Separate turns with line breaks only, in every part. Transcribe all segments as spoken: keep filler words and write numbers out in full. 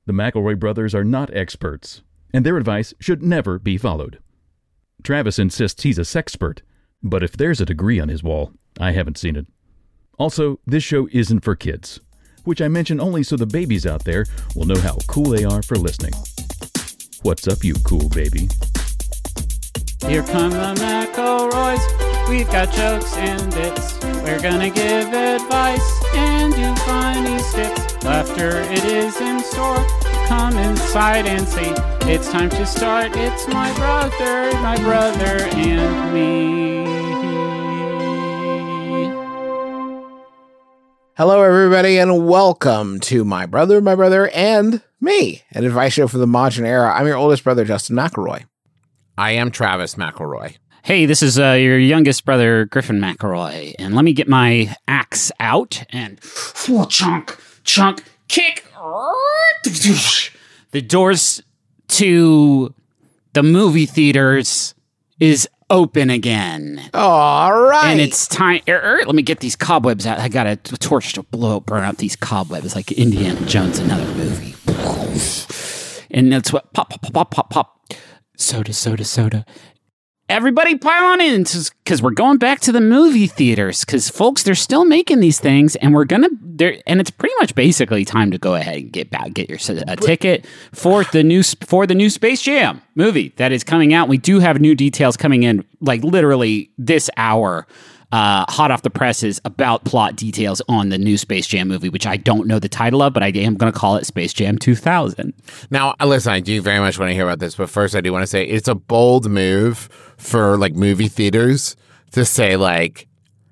The McElroy brothers are not experts, and their advice should never be followed. Travis insists he's a sexpert, but if there's a degree on his wall, I haven't seen it. Also, this show isn't for kids, which I mention only so the babies out there will know how cool they are for listening. What's up, you cool baby?
Here come the McElroys. We've got jokes and bits. We're gonna give advice and do funny skits. Laughter, it is in store. Come inside and see. It's time to start. It's my brother, my brother, and me.
Hello, everybody, and welcome to My Brother, My Brother, and Me, an advice show for the modern era. I'm your oldest brother, Justin McElroy.
I am Travis McElroy.
Hey, this is uh, your youngest brother, Griffin McElroy, and let me get my axe out and chunk, chunk, kick. The doors to the movie theaters is open again.
All right.
And it's time. Er, er, let me get these cobwebs out. I got a torch to blow, burn out these cobwebs like Indiana Jones, another movie. And that's what pop, pop, pop, pop, pop. Soda, soda, soda. Everybody pile on in because we're going back to the movie theaters because, folks, they're still making these things and we're going to, and it's pretty much basically time to go ahead and get back, get your a ticket for the new, for the new Space Jam movie that is coming out. We do have new details coming in like literally this hour. Uh, hot off the presses about plot details on the new Space Jam movie, which I don't know the title of, but I am going to call it Space Jam two thousand.
Now, listen, I do very much want to hear about this, but first I do want to say it's a bold move for like movie theaters to say like,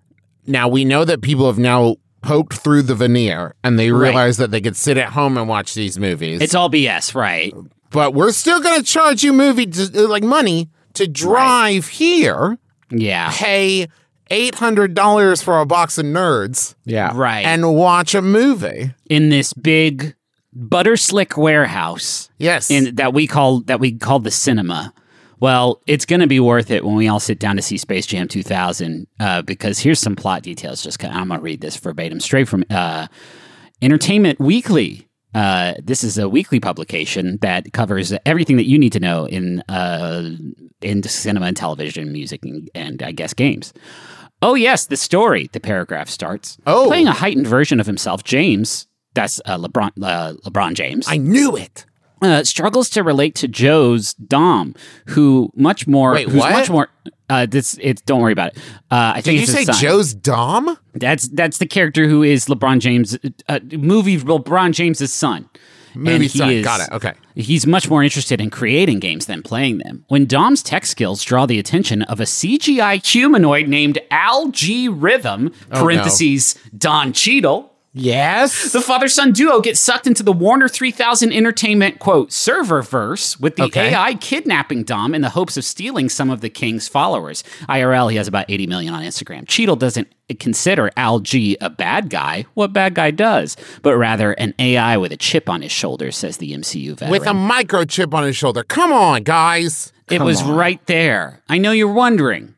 now we know that people have now poked through the veneer and they realize right. that they could sit at home and watch these movies.
It's all B S, right?
But we're still going to charge you movie to, like money to drive right. here.
Yeah.
Pay eight hundred dollars for a box of nerds.
Yeah.
Right.
And watch a movie.
In this big butter slick warehouse.
Yes.
In, that we call that we call the cinema. Well, it's going to be worth it when we all sit down to see Space Jam two thousand uh, because here's some plot details. Just I'm going to read this verbatim straight from uh, Entertainment Weekly. Uh, this is a weekly publication that covers everything that you need to know in uh, in cinema and television, music, and, and I guess games. Oh, yes, the story, the paragraph starts.
Oh.
Playing a heightened version of himself, James, that's uh, LeBron, uh, LeBron James.
I knew it.
Uh, struggles to relate to Joe's Dom, who much more...
Wait,
who's
what?
Much more, uh, this, it's, don't worry about it. Uh, I think
Did
it's
you
his
say
son.
Joe's Dom?
That's that's the character who is LeBron James, uh, movie LeBron James's son.
Movie son,
is,
got it, okay.
He's much more interested in creating games than playing them. When Dom's tech skills draw the attention of a C G I humanoid named Al G Rhythm,
Oh,
parentheses, no. Don Cheadle,
Yes.
the father-son duo gets sucked into the Warner three thousand Entertainment, quote, serververse with the
Okay.
A I kidnapping Dom in the hopes of stealing some of the king's followers. I R L, he has about eighty million on Instagram. Cheadle doesn't consider Al G a bad guy, what bad guy does, but rather an A I with a chip on his shoulder, says the M C U veteran.
With a microchip on his shoulder. Come on, guys.
It
Come
was
on.
right there. I know you're wondering,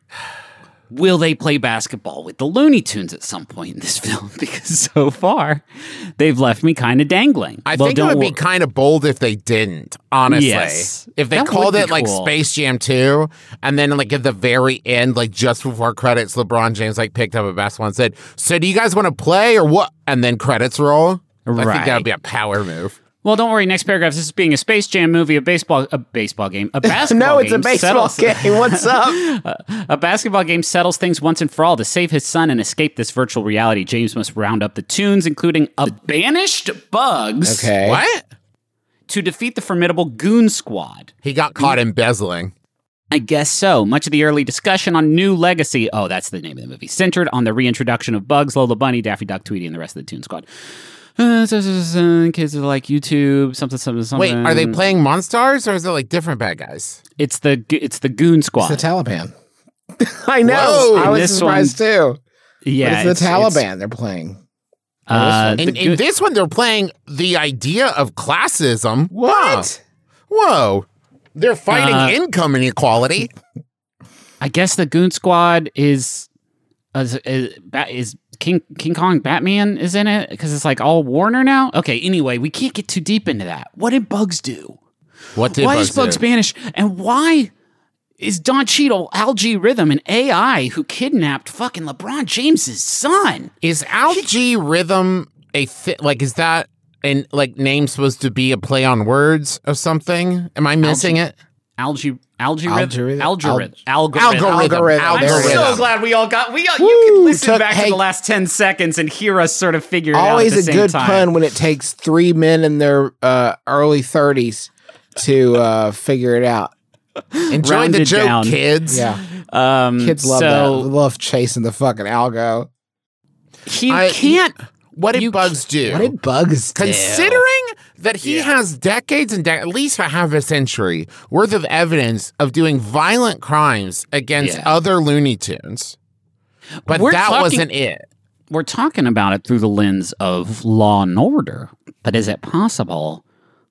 will they play basketball with the Looney Tunes at some point in this film? Because so far, they've left me kind of dangling.
I
well,
think it
don't
would be
wor-
kind of bold if they didn't, honestly.
Yes.
If they
That
called
would be
it like
cool.
Space Jam two, and then like at the very end, like just before credits, LeBron James like picked up a basketball and said, so do you guys want to play or what? And then credits roll. I think
Right.
that would be a power move.
Well, don't worry. Next paragraph. This is being a Space Jam movie, a baseball, a baseball game, a basketball
No, it's
game.
a baseball
settles-
game. What's up?
a, a basketball game settles things once and for all. To save his son and escape this virtual reality, James must round up the tunes, including a banished bugs,
Okay.
What?
to defeat the formidable Goon Squad.
He got caught embezzling.
I guess so. Much of the early discussion on New Legacy, oh, that's the name of the movie, centered on the reintroduction of Bugs, Lola Bunny, Daffy Duck, Tweety, and the rest of the Toon Squad. Uh, so, so, so, kids are like YouTube, something, something, something.
Wait, are they playing Monstars or is it like different bad guys?
It's the it's the Goon Squad.
It's the Taliban. I know.
Whoa.
I
And
was
this
surprised too.
yeah,
But it's the Taliban they're playing.
Uh,
In,
the
in
Goon-
this one, they're playing the idea of classism.
What?
Wow. Whoa. They're fighting
Uh,
income inequality.
I guess the Goon Squad is is, is King King Kong Batman is in it because it's like all Warner now. Okay, anyway, we can't get too deep into that. What did Bugs do?
What did
why
Bugs
is Bugs
do?
Banish? And why is Don Cheadle Algae Rhythm an A I who kidnapped fucking LeBron James's son?
Is Algae Rhythm a thi- like? Is that an like name supposed to be a play on words or something? Am I missing it?
Algae Algae
Algae
Rhythm
Rhythm.
Algorithm Algorithm.
Algorithm.
Algorithm.
I'm
There we
so
go.
glad we all got we all,
Woo!
you can listen
Took-
back
hey.
to the last ten seconds and hear us sort of figure it out at
Always
the
a
same
good
time.
pun when it takes three men in their uh, early thirties to uh, figure it out.
Enjoy
Round
the
it
joke,
down.
kids.
Yeah,
Um,
kids love
so
that. Love chasing the fucking algo.
He
I-
can't.
What did
You-
Bugs do?
What did Bugs do?
Considering that he has decades and de- at least a half a century worth of evidence of doing violent crimes against
Yeah.
other Looney Tunes, but
We're
that
talking-
wasn't it.
We're talking about it through the lens of Law and Order, but is it possible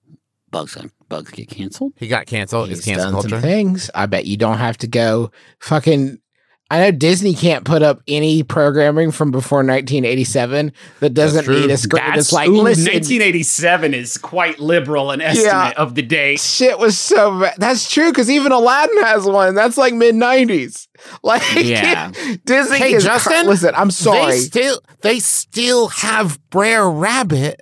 Bugs Bugs get canceled?
He got canceled. It's
He's
cancel
done some
culture.
things. I bet you don't have to go fucking. I know Disney can't put up any programming from before nineteen eighty-seven that doesn't
true.
need a script. It's like,
ooh,
listen,
nineteen eighty-seven is quite liberal an estimate
Yeah.
of the day.
shit was so bad. That's true because even Aladdin has one. That's like mid nineties. Like,
Yeah.
Disney
Hey,
is.
Justin,
Listen, I'm sorry.
They still they still have Brer Rabbit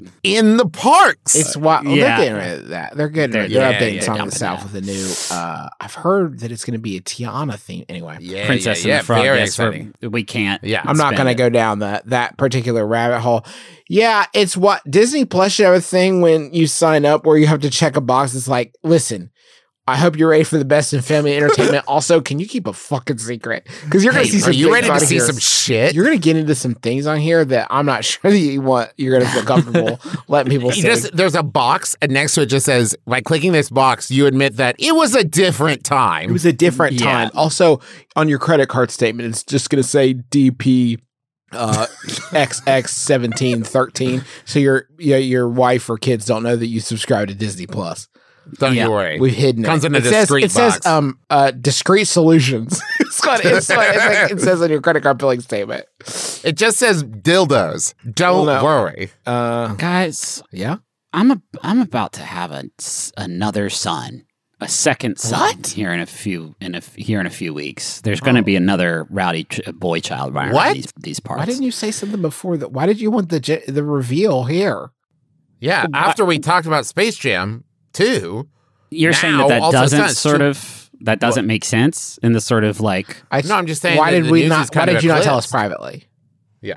in the parks.
It's why well,
Yeah.
they're getting rid of that. They're getting
They're-
rid. They're
yeah,
updating
yeah,
Song of
dumping
the South
that.
with a new. Uh, I've heard that it's going to be a Tiana theme. Anyway,
yeah,
Princess
yeah, yeah,
and the Frog.
very
Yes, we're-
exciting.
we can't.
Yeah.
I'm not
spend
going to
it.
go down that that particular rabbit hole. Yeah, it's what Disney Plus should have a thing when you sign up where you have to check a box. It's like, listen, I hope you're ready for the best in family entertainment. Also, can you keep a fucking secret? Because you're going to
Hey,
see some.
are you
things
ready to
on
see
here.
some shit?
You're going to get into some things on here that I'm not sure that you want. You're going to feel comfortable letting people
You
see.
just there's a box, and next to it just says, by clicking this box, you admit that it was a different time.
It was a different
Yeah.
time. Also, on your credit card statement, it's just going to say D P uh, X X seventeen thirteen. So your yeah, your wife or kids don't know that you subscribe to Disney Plus.
Don't
Yeah.
you worry.
We've hidden
Comes
it.
in a
it says,
discreet
it says
box.
um uh discrete solutions. it's got it's, what- it's like it says on your credit card billing statement.
It just says dildos. Don't
Well, no.
worry.
Uh,
Guys,
yeah.
I'm a, I'm about to have a, another son, a second son
What?
here in a few in a here in a few weeks. There's going to be another rowdy ch- boy child around
What?
these these parts.
Why didn't you say something before that? Why did you want the j- the reveal here?
Yeah, after we talked about Space Jam two,
You're saying
now,
that that
also
doesn't
sense,
sort
too.
of that doesn't make sense in the sort of like
I,
No, I'm just saying
Why
that
did
the
we
news
not?
is kind
Why
of
did you not tell us
eclipsed.
privately?
yeah.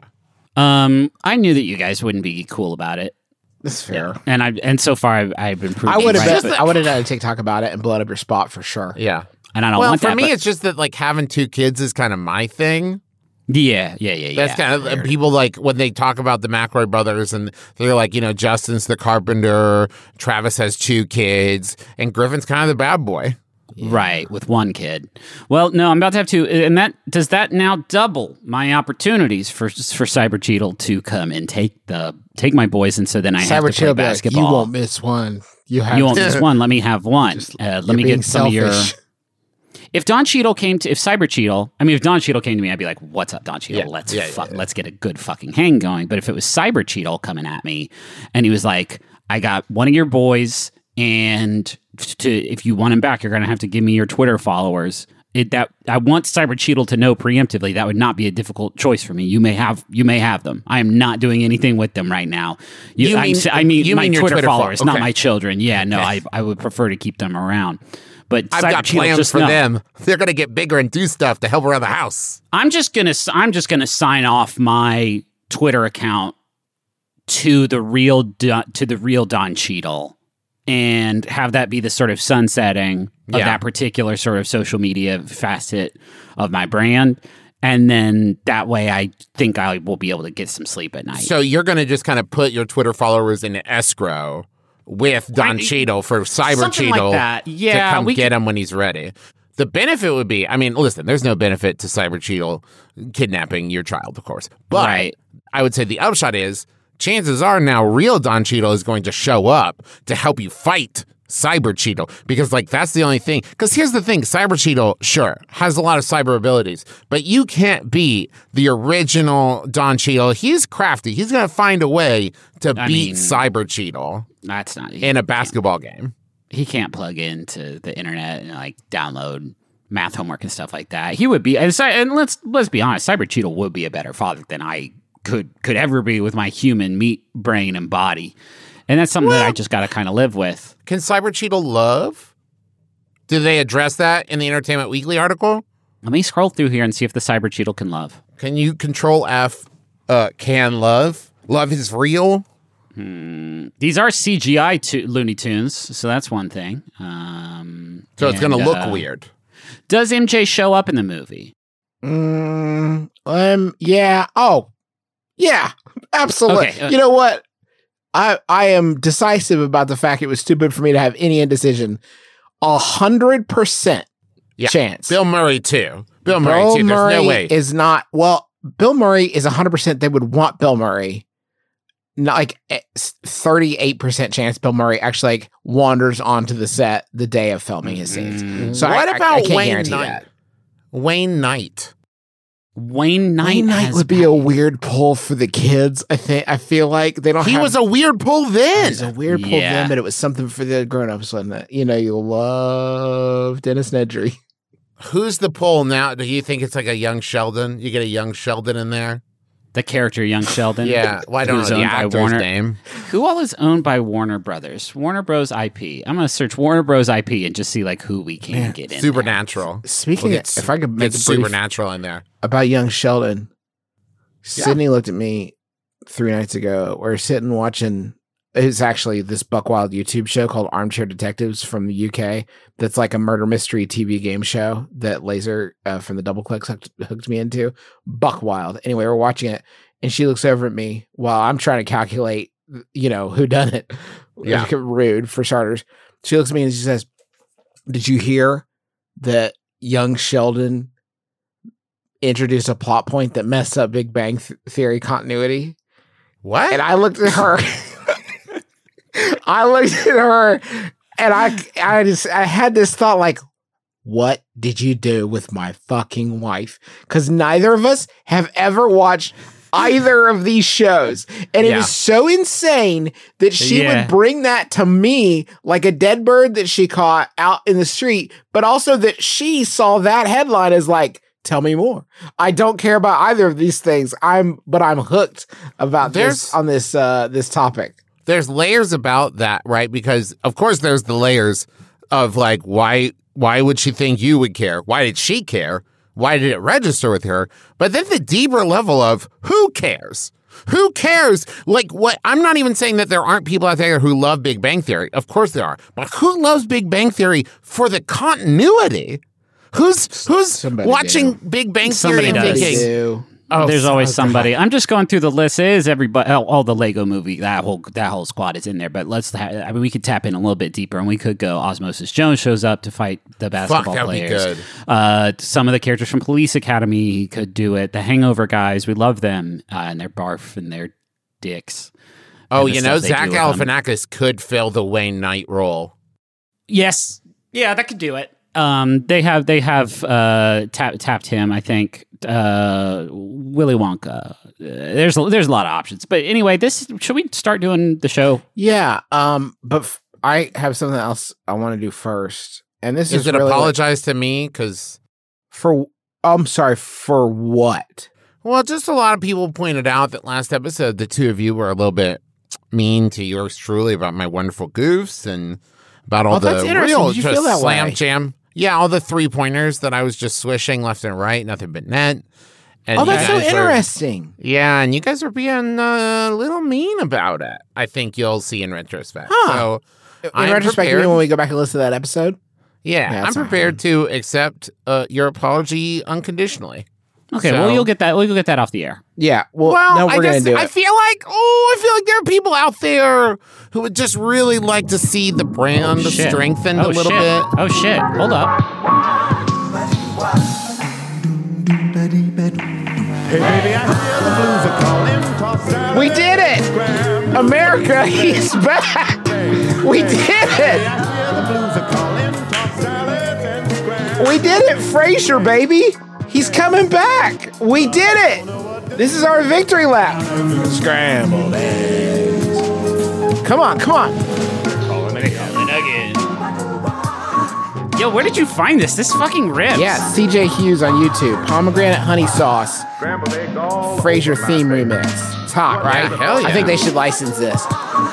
um I knew that you guys wouldn't be cool about it.
That's fair.
And I and so far I've, I've been proved
I would have
right,
bet,
but-
I would have done a TikTok about it and blown up your spot for sure.
Yeah.
and I don't
Well,
want
for
that.
me,
but-
it's just that like having two kids is kind of my thing.
yeah, yeah, yeah, yeah.
That's kind of and people like when they talk about the McElroy brothers and they're like, you know, Justin's the carpenter, Travis has two kids, and Griffin's kind of the bad boy.
Right, with one kid. Well, no, I'm about to have two, and that does that now double my opportunities for for Cyber Cheadle to come and take the take my boys, and so then I have
Cyber
to play
chill, be like,
basketball.
you won't miss one. You have.
You won't
to.
miss one. Let me have one.
Just-
Uh, let
you're
me
being
get some of your.
selfish.
If Don Cheadle came to, if Cyber Cheadle, I mean, if Don Cheadle came to me, I'd be like, "What's up, Don Cheadle?
Yeah,
Let's
yeah,
fuck,
yeah, yeah.
let's get a good fucking hang going." But if it was Cyber Cheadle coming at me, and he was like, "I got one of your boys, and to if you want him back, you're gonna have to give me your Twitter followers." It, that I want Cyber Cheadle to know preemptively that would not be a difficult choice for me. You may have you may have them. I am not doing anything with them right now.
You
I'm
mean-
s- I mean
you
my
mean your
Twitter,
Twitter fo-
followers, not
okay.
my children. Yeah, no, I I would prefer to keep them around. But
I've
Cyber
got
Cheadle,
plans
just
for
know.
them. They're gonna get bigger and do stuff to help around the house.
I'm just gonna I'm just gonna sign off my Twitter account to the real Don, to the real Don Cheadle and have that be the sort of sunsetting of
Yeah.
that particular sort of social media facet of my brand. And then that way I think I will be able to get some sleep at night.
So you're gonna just kind of put your Twitter followers in escrow with Don
I-
Cheadle for Cyber
something like
Cheadle
that. Yeah,
to come
we
get him when he's ready. The benefit would be, I mean, listen, there's no benefit to Cyber Cheadle kidnapping your child, of course. But
Right.
I would say the upshot is chances are now real Don Cheadle is going to show up to help you fight Cyber Cheadle, because like that's the only thing. Because here's the thing, Cyber Cheadle, sure, has a lot of cyber abilities, but you can't beat the original Don Cheadle. He's crafty. He's gonna find a way to
I
beat
mean,
Cyber Cheadle
That's not
in a basketball game.
He can't plug into the internet and like download math homework and stuff like that. He would be, and, and let's let's be honest, Cyber Cheadle would be a better father than I could could ever be with my human meat, brain, and body. And that's something well, that I just got to kind of live with.
Can Cyber Cheadle love? Did they address that in the Entertainment Weekly article?
Let me scroll through here and see if the Cyber Cheadle can love.
Can you control F? Uh, can love? Love is real?
Hmm. These are C G I to- Looney Tunes, so that's one thing. Um,
so it's going to look
uh,
weird.
Does M J show up in the movie?
Mm, um. Yeah. Oh. Yeah. Absolutely.
Okay, uh,
you know what? I I am decisive about the fact it was stupid for me to have any indecision. A hundred percent chance.
Bill Murray too. Bill Murray
Bill
too. There's
Murray
no way.
is not. Well, Bill Murray is a hundred percent. They would want Bill Murray. Not like thirty-eight percent chance Bill Murray actually like wanders onto the set the day of filming his scenes.
Mm.
So
what
I,
about
I, I can't
Wayne
guarantee
Knight?
that.
Wayne Knight.
Wayne Knight,
Wayne Knight
has
would be a weird pull for the kids. I think. I feel like they don't.
He
have,
was a weird pull
It
then.
was a weird pull
Yeah.
then, but it was something for the grown-ups, wasn't it? You know, you love Dennis Nedry.
Who's the pull now? Do you think it's like a young Sheldon? You get a young Sheldon in there?
the character Young Sheldon.
Yeah. Well, I don't know
who's
the
owned by
actor's
Warner.
name.
Who all is owned by Warner Brothers? Warner Bros. I P. I'm gonna search Warner Bros. I P and just see like who we can
Yeah.
get in.
Supernatural.
Speaking
We'll
of,
get
if I could make
Get
a brief
Supernatural in there.
about young Sheldon,
Yeah.
Sydney looked at me three nights ago. We're sitting watching. It's actually this Buck Wild YouTube show called Armchair Detectives from the U K. That's like a murder mystery T V game show that Laser uh, from the Double Clicks hooked, hooked me into. Buck Wild. Anyway, we're watching it, and she looks over at me while I'm trying to calculate, you know, who done it.
Yeah.
Rude for starters. She looks at me and she says, "Did you hear that young Sheldon introduced a plot point that messed up Big Bang Th- Theory continuity?"
What?
And I looked at her. I looked at her, and I, I just, I had this thought like, "What did you do with my fucking wife?" Because neither of us have ever watched either of these shows, and it
Yeah.
is so insane that she
Yeah.
would bring that to me like a dead bird that she caught out in the street, but also that she saw that headline as like, "Tell me more." I don't care about either of these things. I'm, but I'm hooked about
There's-
this on this uh, this topic.
There's layers about that, right? Because of course there's the layers of like, why why would she think you would care? Why did she care? Why did it register with her? But then the deeper level of who cares? Who cares? Like what? I'm not even saying that there aren't people out there who love Big Bang Theory. Of course there are. But who loves Big Bang Theory for the continuity? Who's who's
Somebody
watching
do.
Big Bang
Somebody
Theory and
does.
thinking,
Do.
oh,
There's
so-
always somebody. I'm just going through the list. It is everybody? All, all the Lego movie. That whole that whole squad is in there. But let's. Ha- I mean, we could tap in a little bit deeper, and we could go. Osmosis Jones shows up to fight the basketball
that would be
players.
good.
Uh, some of the characters from Police Academy could do it. The Hangover guys, we love them uh, and their barf and their dicks.
Oh,
and the
you know,
stuff they
Zach
do with them.
Galifianakis could fill the Wayne Knight role.
Yes. Yeah, that could do it. Um, they have they have uh, tap, tapped him. I think uh, Willy Wonka. Uh, there's there's a lot of options. But anyway, this should we start doing the show?
Yeah. Um. But f- I have something else I want to do first, and this is,
Is it
really like-
apologize to me? Because,
for. I'm sorry for what?
well, just a lot of people pointed out that last episode, the two of you were a little bit mean to yours truly about my wonderful goofs and about all
Oh, that's
the
interesting.
real
Did you
just
feel that
slam
way?
jam. Yeah, all the three pointers that I was just swishing left and right, nothing but net. And
Oh,
you
that's so
guys were-
interesting.
yeah, and you guys are being uh, a little mean about it. I think you'll see in retrospect.
Huh.
So,
In
I'm
retrospect, you
prepared.
mean when we go back and listen to that episode?
yeah,
Yeah,
I'm
that's all
prepared to accept uh, your apology unconditionally.
Okay,
So-
well you'll get that. We'll get that off the air.
Yeah. Well,
Well,
no,
I
we're gonna
just
do
I
it.
feel like oh, I feel like there are people out there who would just really like to see the brand
Shit.
strengthened
oh,
a little
shit.
bit.
Oh shit! Hold up.
We did it! America, he's back! We did it! We did it, Frasier, baby. He's coming back. We did it. This is our victory lap. Scrambled eggs. Come on, come on.
Yo, where did you find this? This fucking rips.
Yeah, C J Hughes on YouTube. Pomegranate honey sauce. Frasier theme remix. It's hot, right?
Yeah, hell yeah.
I think they should license this.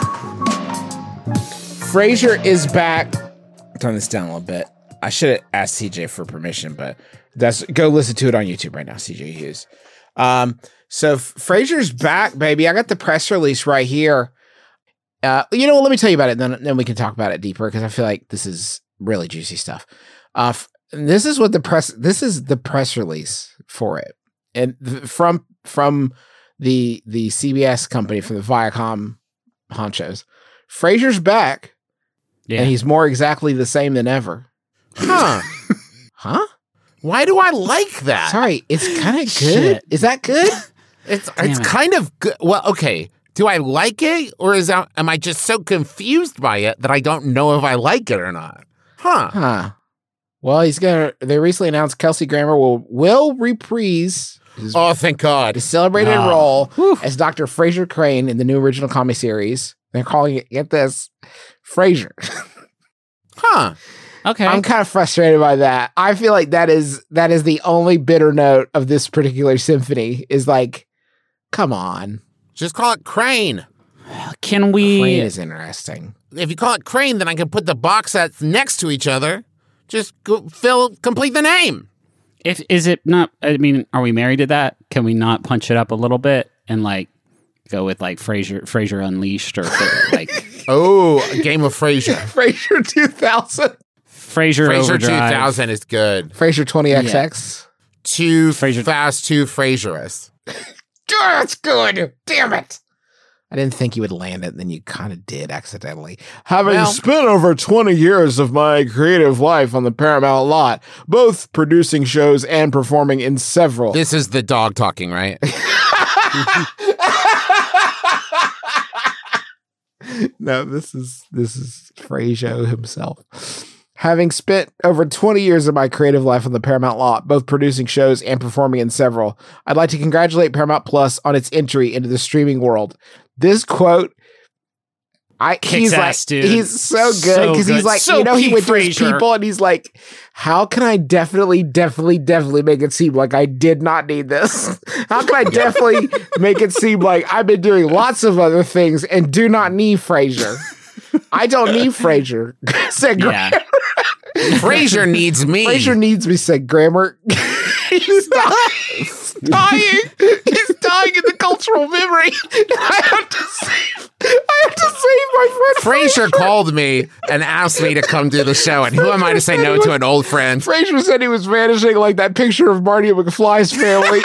Frasier is back. Turn this down a little bit. I should have asked C J for permission, but that's go listen to it on YouTube right now, C J Hughes. Um, so F- Frasier's back, baby. I got the press release right here. Uh, you know what? Let me tell you about it, then then we can talk about it deeper because I feel like this is really juicy stuff. Uh, f- this is what the press. This is the press release for it, and th- from from the the C B S company, from the Viacom honchos. Frasier's back,
Yeah.
and he's more exactly the same than ever.
Huh.
Huh?
Why do I like that?
Sorry, it's kind of good.
Shit.
Is that good?
It's
Damn
it's
it.
kind of good. Well, okay. Do I like it, or is that, am I just so confused by it that I don't know if I like it or not? Huh.
Huh. Well, he's gonna. They recently announced Kelsey Grammer will will reprise his,
Oh, thank God.
his celebrated
Oh.
role
Whew.
as Doctor Frasier Crane in the new original comedy series. They're calling it, get this, Frasier.
Huh.
Okay.
I'm kind of frustrated by that. I feel like that is that is the only bitter note of this particular symphony. Is like, come on,
Just call it Crane.
Can we?
Crane is interesting.
If you call it Crane, then I can put the box sets next to each other. Just go, fill, complete the name.
If is it not? I mean, are we married to that? Can we not punch it up a little bit and like go with like Frasier, Frasier Unleashed, or like
Oh, a game of Frasier.
Frasier two thousand,
Frasier
Frasier
Overdrive?
two thousand is good.
Frasier twenty X X.
Too
Frasier-
fast, too Frasierous.
Oh, that's good. Damn it. I didn't think you would land it, and then you kind of did accidentally. Having
Well-
spent over twenty years of my creative life on the Paramount lot, both producing shows and performing in several.
This is the dog talking, right?
No, this is this is Frasier himself. Having spent over twenty years of my creative life on the Paramount lot, both producing shows and performing in several, I'd like to congratulate Paramount Plus on its entry into the streaming world. This quote, I
Kicks
he's
ass,
like
dude.
he's so good
So
because he's
good.
like
So
you know he
Pete
went to his
Frazier.
people and he's like, how can I definitely, definitely, definitely make it seem like I did not need this? How can I definitely make it seem like I've been doing lots of other things and do not need Frasier? I don't need Frasier. Said Gra-
Yeah.
Frasier needs me.
Frasier needs me, said Grammer. He's dying. He's dying. He's dying in the cultural memory. I have to save. I have to save my friend.
Frasier called me and asked me to come do the show, and who am I to say no to an old friend?
Frasier said he was vanishing like that picture of Marty McFly's family.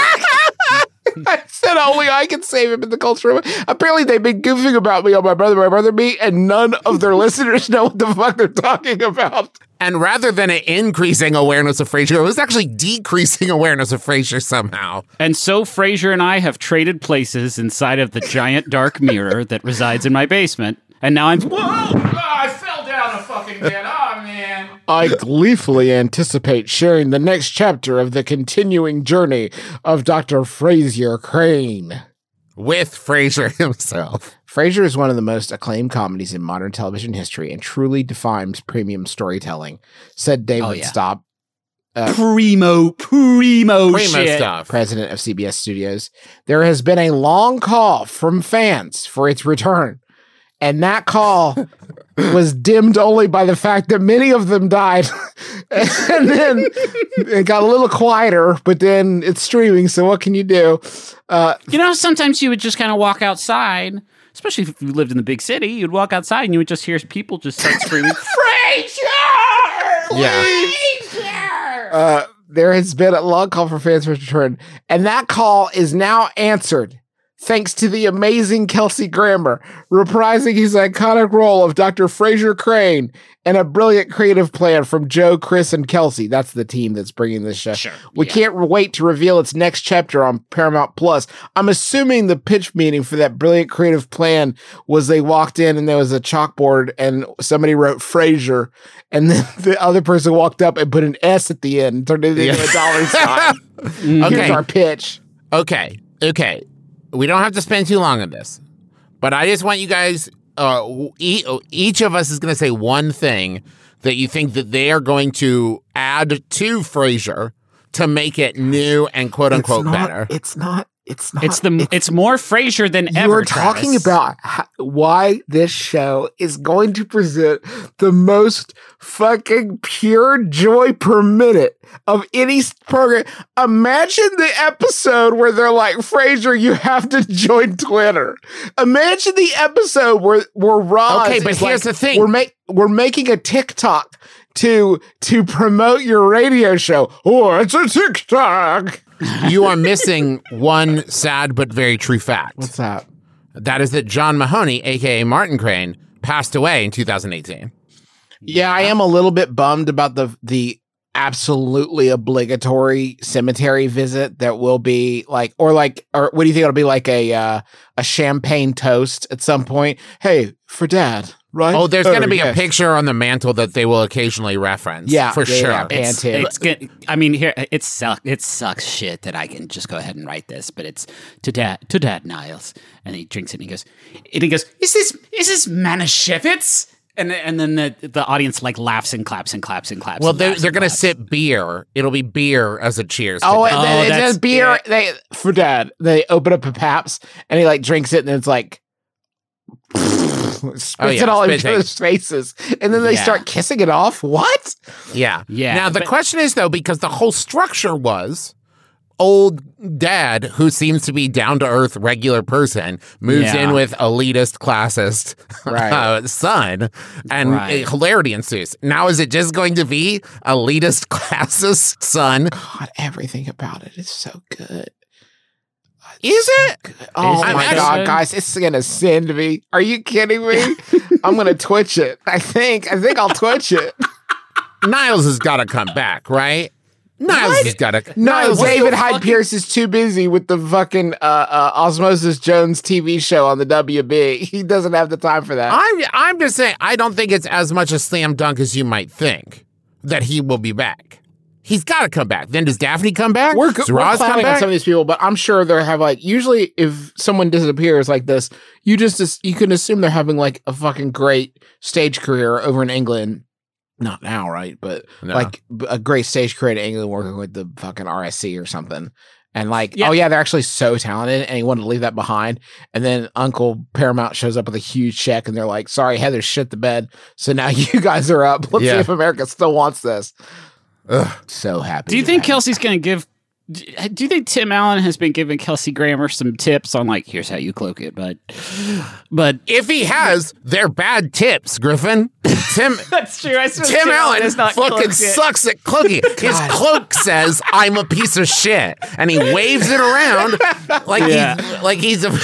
I said only I can save him in the cultural. Apparently, they've been goofing about me on My Brother, My Brother, Me, and none of their listeners know what the fuck they're talking about.
And rather than it increasing awareness of Frasier, it was actually decreasing awareness of Frasier somehow.
And so Frasier and I have traded places inside of the giant dark mirror that resides in my basement. And now I'm. Whoa! Oh, I fell down the fucking bed. Oh, man.
I gleefully anticipate sharing the next chapter of the continuing journey of Doctor Frasier Crane.
With Frasier himself.
Frasier is one of the most acclaimed comedies in modern television history and truly defines premium storytelling, said David
Oh, yeah.
Staub,
Primo, primo,
Primo
shit.
stuff.
president of C B S Studios. There has been a long call from fans for its return, and that call was dimmed only by the fact that many of them died. And then it got a little quieter, but then it's streaming, so what can you do? Uh,
You know, sometimes you would just kind of walk outside, especially if you lived in the big city. You'd walk outside and you would just hear people just start screaming, Frasier!
Yeah.
Frasier!
Uh, there has been a long call for fans for return, and that call is now answered. thanks to the amazing Kelsey Grammer, reprising his iconic role of Doctor Fraser Crane, and a brilliant creative plan from Joe, Chris, and Kelsey. That's the team that's bringing this show.
Sure,
we
yeah.
can't wait to reveal its next chapter on Paramount Plus. I'm assuming the pitch meeting for that brilliant creative plan was they walked in and there was a chalkboard and somebody wrote Fraser, and then the other person walked up and put an S at the end and turned it into
Yeah.
a dollar sign. Here's
Okay.
our pitch.
Okay. Okay. We don't have to spend too long on this, but I just want you guys, uh, e- each of us is going to say one thing that you think that they are going to add to Frasier to make it new and quote unquote
it's not,
better.
It's not. It's not.
It's the it's more Frasier than
You
ever.
are talking
Travis.
about how, why this show is going to present the most fucking pure joy per minute of any s- program. Imagine the episode where they're like, Frasier, you have to join Twitter. Imagine the episode where where Roz
Okay, but
is
here's
like,
the thing.
we're make we're making a TikTok to to promote your radio show. Oh, it's a TikTok.
You are missing one sad but very true fact.
What's that?
That is that John Mahoney, aka Martin Crane, passed away in two thousand eighteen.
Yeah, I am a little bit bummed about the the absolutely obligatory cemetery visit that will be like, or like, or what do you think it'll be like a uh, a champagne toast at some point? Hey, for Dad, right?
Oh, there's going to be
yes.
a picture on the mantle that they will occasionally reference.
Yeah,
for
yeah,
sure.
yeah.
It's,
Pan tip.
it's good. I mean, here it sucks. It sucks shit that I can just go ahead and write this, but it's to dad, to Dad Niles, and he drinks it and he goes, and he goes, is this is this Manischewitz? And and then the the audience like laughs and claps and claps and claps.
Well,
and
they're,
laughs
they're
and
going to
claps.
sip beer. It'll be beer as a cheers. to
Oh,
death.
and
Oh,
then it
that's
says beer.
good.
They for Dad. They open up a Paps and he like drinks it and it's like spits
Oh, yeah,
it all
spit
into
take.
his faces, and then they
Yeah.
start kissing it off. What?
Yeah.
Yeah,
Now, the
but-
question is, though, because the whole structure was old dad, who seems to be down-to-earth regular person, moves
Yeah.
in with elitist, classist
Right.
uh, son, and
Right.
uh, hilarity ensues. Now, is it just going to be elitist, classist son?
God, everything about it is so good.
Is it?
Oh
Is it
my
so
God,
good?
guys, it's gonna send me. Are you kidding me? I'm gonna Twitch it. I think. I think I'll Twitch it.
Niles has got to come back, right? Niles has got to.
No,
Niles,
David
the
Hyde
fucking-
Pierce is too busy with the fucking uh, uh, Osmosis Jones T V show on the W B. He doesn't have the time for that.
I'm I'm just saying I don't think it's as much a slam dunk as you might think that he will be back. He's got to come back. Then does Daphne come back?
We're,
does
we're
Roz come
clowning on
back?
some of these people, but I'm sure they have like usually if someone disappears like this, you just as- you can assume they're having like a fucking great stage career over in England. Not now, right? But
No.
like b- a great stage career in England, working with the fucking R S C or something. And like,
Yeah.
oh yeah, they're actually so talented, and he wanted to leave that behind. And then Uncle Paramount shows up with a huge check, and they're like, "Sorry, Heather shit the bed, so now you guys are up. Let's
Yeah.
see if America still wants this."
Ugh.
So happy.
Do you
to
think
have-
Kelsey's going to give? Do you think Tim Allen has been giving Kelsey Grammer some tips on like, here's how you cloak it, but, but
If he has, they're bad tips, Griffin. Tim
that's true. I suppose
Tim Allen
is not
fucking
cloaked yet.
sucks at cloaking. His cloak says, "I'm a piece of shit," and he waves it around like
Yeah.
he's like he's a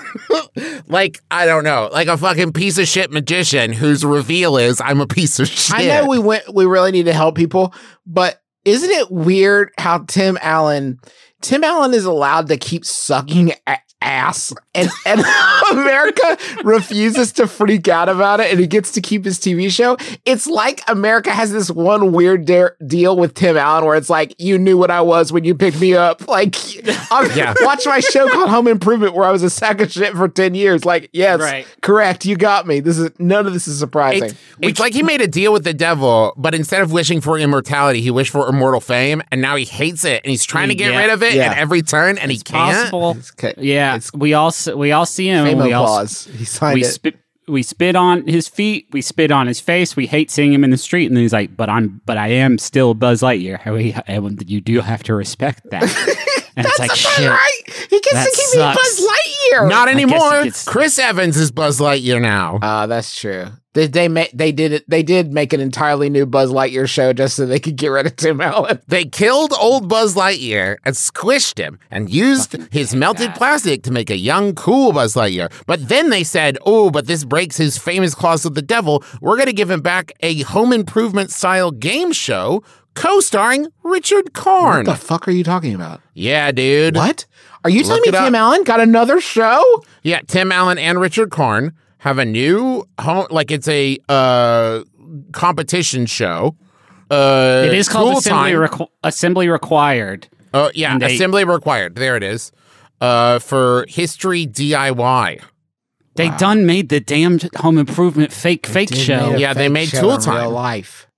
like I don't know, like a fucking piece of shit magician whose reveal is, "I'm a piece of shit."
I know we went. We really need to help people, but isn't it weird how Tim Allen, Tim Allen is allowed to keep sucking a- ass, and, and America refuses to freak out about it, and he gets to keep his T V show? It's like America has this one weird de- deal with Tim Allen, where it's like, you knew what I was when you picked me up. Like, I'm,
Yeah.
watch my show called Home Improvement, where I was a sack of shit for ten years. Like, yes,
Right.
correct, you got me. This is none of this is surprising.
It's, it's like he made a deal with the devil, but instead of wishing for immortality, he wished for immortal fame, and now he hates it, and he's trying to get
Yeah.
rid of it
Yeah.
at every turn, and he can't.
Possible.
It's ca-
Yeah,
it's
we all s- we all see him.
Famo
We all
clause. He signed
we
it.
spit we spit on his feet. We spit on his face. We hate seeing him in the street. And then he's like, "But I'm, but I am still Buzz Lightyear. We, and you do have to respect that." And it's like,
That's
shit.
not right. He gets
That
to keep being
sucks.
Buzz Lightyear.
Not
guess
anymore.
he gets-
Chris Evans is Buzz Lightyear now.
Uh, that's true. They they ma- they did it. They did make an entirely new Buzz Lightyear show just so they could get rid of Tim Allen.
They killed old Buzz Lightyear and squished him and used his melted plastic to make a young, cool Buzz Lightyear. But then they said, oh, but this breaks his famous clause with the devil. We're going to give him back a home improvement style game show co-starring Richard Karn.
What the fuck are you talking about?
Yeah, dude.
What? Are you telling
Look
me
it
Tim
up.
Allen got another show?
Yeah, Tim Allen and Richard Karn have a new home, like it's a uh, competition show. Uh,
It is called
Tool
Assembly,
Time.
Requ- Assembly Required.
Oh, yeah,
And they-
Assembly Required. There it is. Uh, for History D I Y.
They done made the damned home improvement fake fake
Did
show.
made a
Yeah, they
fake
made
show
Tool
in
Time.
Real life.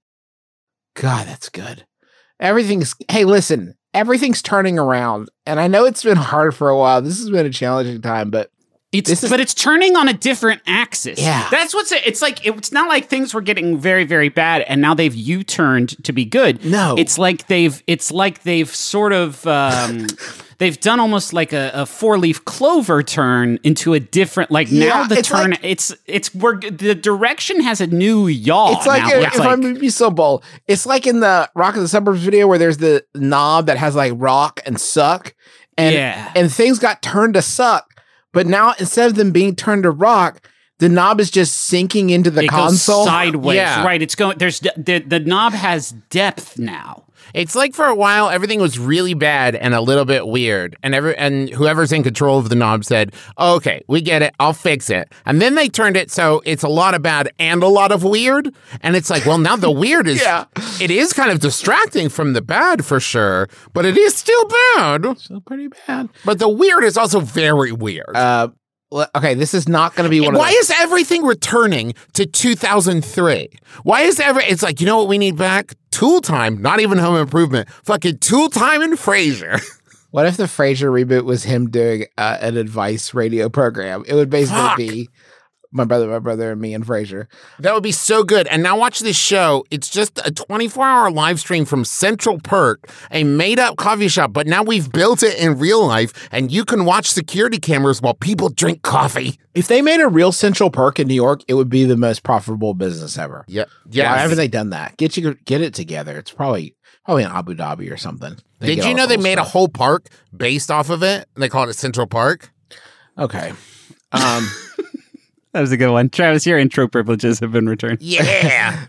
God, that's good. Everything's. Hey, listen. Everything's turning around, and I know it's been hard for a while. This has been a challenging time, but
It's
This is-
but it's turning on a different axis.
Yeah.
That's what's it, it's like. It's not like things were getting very very bad and now they've U-turned to be good.
No.
it's like they've it's like they've sort of um, they've done almost like a, a four leaf clover turn into a different. Like
Yeah,
now the
it's
turn
like-
it's it's where the direction has a new yaw.
it's like
now.
if,
It's
if
like-
I'm gonna be so bold, it's like in the Rock of the Suburbs video where there's the knob that has like rock and suck, and
Yeah.
and things got turned to suck, but now instead of them being turned to rock, the knob is just sinking into the
it
console.
goes sideways.
Yeah.
Right. It's going. There's the the knob has depth now.
It's like for a while everything was really bad and a little bit weird, and every and whoever's in control of the knob said, oh, "Okay, we get it. I'll fix it." And then they turned it so it's a lot of bad and a lot of weird, and it's like, well, now the weird is
Yeah.
it is kind of distracting from the bad for sure, but it is still bad.
Still pretty bad.
But the weird is also very weird.
Uh, le- okay, this is not going to be one of
Why
those.
is everything returning to two thousand three? Why is every? It's like, you know what we need back? Tool Time, not even Home Improvement. Fucking Tool Time and Frasier.
What if the Frasier reboot was him doing uh, an advice radio program? It would basically
Fuck.
be my brother, my brother, and me and Frasier.
That would be so good. And now watch this show. It's just a twenty-four hour live stream from Central Perk, a made up coffee shop, but now we've built it in real life and you can watch security cameras while people drink coffee.
If they made a real Central Perk in New York, it would be the most profitable business ever.
Yep.
Yeah, why
Yeah.
haven't they done that? Get you get it together. It's probably probably in Abu Dhabi or something. They
Did
get
you
all
know
the
they
cool
made a
stuff.
whole park based off of it? They called it Central Park.
Okay. Um,
That was a good one. Travis, your intro privileges have been returned.
Yeah.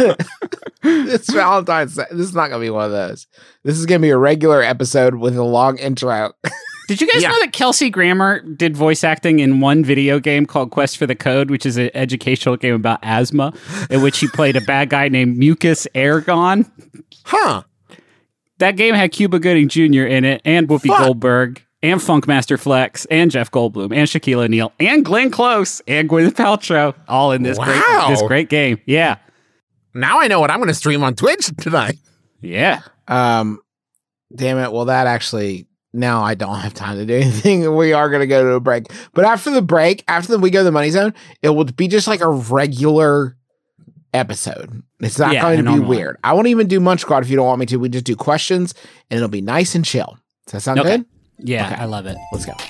it's Valentine's Day. This is not going to be one of those. This is going to be a regular episode with a long intro.
Did you guys
Yeah.
know that Kelsey Grammer did voice acting in one video game called Quest for the Code, which is an educational game about asthma, in which he played a bad guy named Mucus Ergon?
Huh.
That game had Cuba Gooding Junior in it, and Whoopi
Fuck.
Goldberg, and Funkmaster Flex, and Jeff Goldblum, and Shaquille O'Neal, and Glenn Close, and Gwyneth Paltrow, all in this
Wow.
great this great game. Yeah.
Now I know what I'm going to stream on Twitch tonight.
Yeah.
Um, damn it. Well, that actually, now I don't have time to do anything. We are going to go to a break. But after the break, after we go to the money zone, it will be just like a regular episode. It's not
Yeah,
going to
a
be
normal
weird. I won't even do Munch Squad if you don't want me to. We just do questions and it'll be nice and chill. Does that sound
Okay.
good?
Yeah,
Okay.
I love it.
Let's go.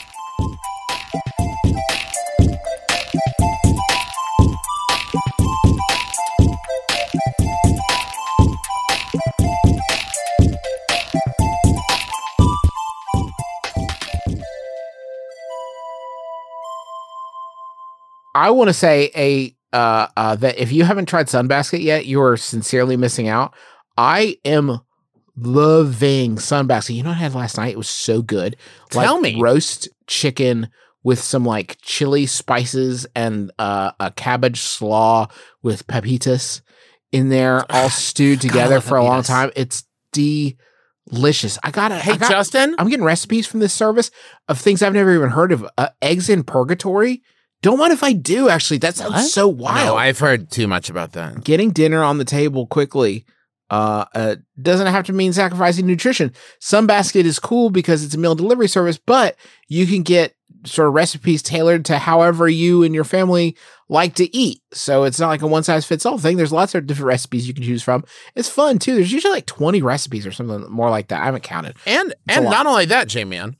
I want to say a uh, uh, that if you haven't tried Sunbasket yet, you are sincerely missing out. I am loving Sunbasket. You know what I had last night? It was so good.
Tell
like
me.
roast chicken with some like chili spices and uh, a cabbage slaw with pepitas in there, all stewed together
love
for a long
pepitas.
time. It's delicious. I got it.
Hey, Justin.
I'm getting recipes from this service of things I've never even heard of. Uh, eggs in purgatory. Don't mind if I do, actually. That sounds
What?
so wild.
No, I've heard too much about that.
Getting dinner on the table quickly uh, uh, doesn't have to mean sacrificing nutrition. Sunbasket is cool because it's a meal delivery service, but you can get sort of recipes tailored to however you and your family like to eat. So it's not like a one size fits all thing. There's lots of different recipes you can choose from. It's fun too. There's usually like twenty recipes or something more like that. I haven't counted.
And
a
and
lot.
not only that, J-Man.
Yeah.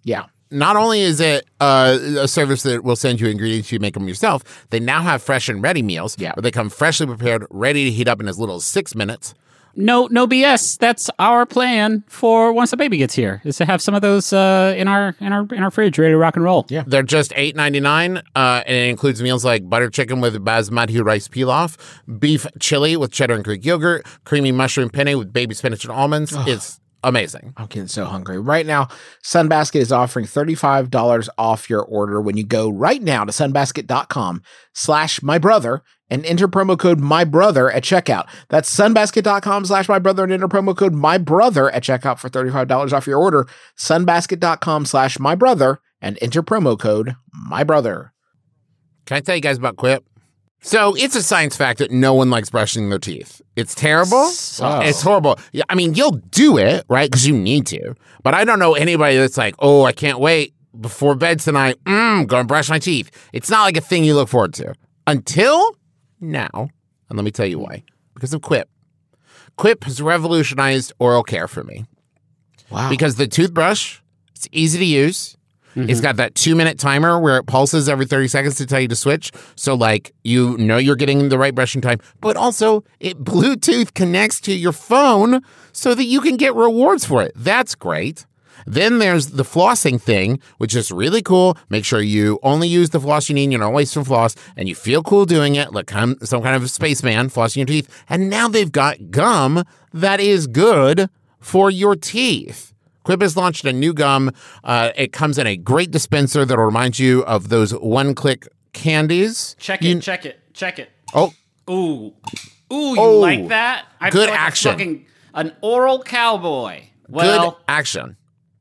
not only is it uh, a service that will send you ingredients, you make them yourself, they now have fresh and ready meals
Yeah.
where they come freshly prepared, ready to heat up in as little as six minutes.
No, no B S. That's our plan for once the baby gets here. Is to have some of those uh, in our in our in our fridge, ready to rock and roll.
Yeah.
They're just eight ninety-nine, uh, and it includes meals like butter chicken with basmati rice pilaf, beef chili with cheddar and Greek yogurt, creamy mushroom penne with baby spinach and almonds. It's amazing.
I'm getting so hungry. Right now, Sunbasket is offering thirty-five dollars off your order when you go right now to sunbasket.com slash my brother and enter promo code my brother at checkout. That's sunbasket.com slash my brother and enter promo code my brother at checkout for thirty-five dollars off your order. Sunbasket.com slash my brother and enter promo code my brother.
Can I tell you guys about Quip? So it's a science fact that no one likes brushing their teeth. It's terrible.
So-
It's horrible. Yeah, I mean, you'll do it, right? Because you need to. But I don't know anybody that's like, oh, I can't wait before bed tonight. Mmm, gonna brush my teeth. It's not like a thing you look forward to until now. And let me tell you why. Because of Quip. Quip has revolutionized oral care for me.
Wow.
Because the toothbrush, it's easy to use.
Mm-hmm.
It's got that two minute timer where it pulses every thirty seconds to tell you to switch. So, like, you know you're getting the right brushing time, but also it Bluetooth connects to your phone so that you can get rewards for it. That's great. Then there's the flossing thing, which is really cool. Make sure you only use the floss you need. You're not wasting floss, and you feel cool doing it, like some kind of a spaceman flossing your teeth. And now they've got gum that is good for your teeth. Quip has launched a new gum. Uh, it comes in a great dispenser that'll remind you of those one-click candies.
Check
You-
it, check it, check it.
Oh,
Ooh, ooh, you
Oh,
like that? I
good
feel like a
action.
fucking an oral cowboy. Well,
good action.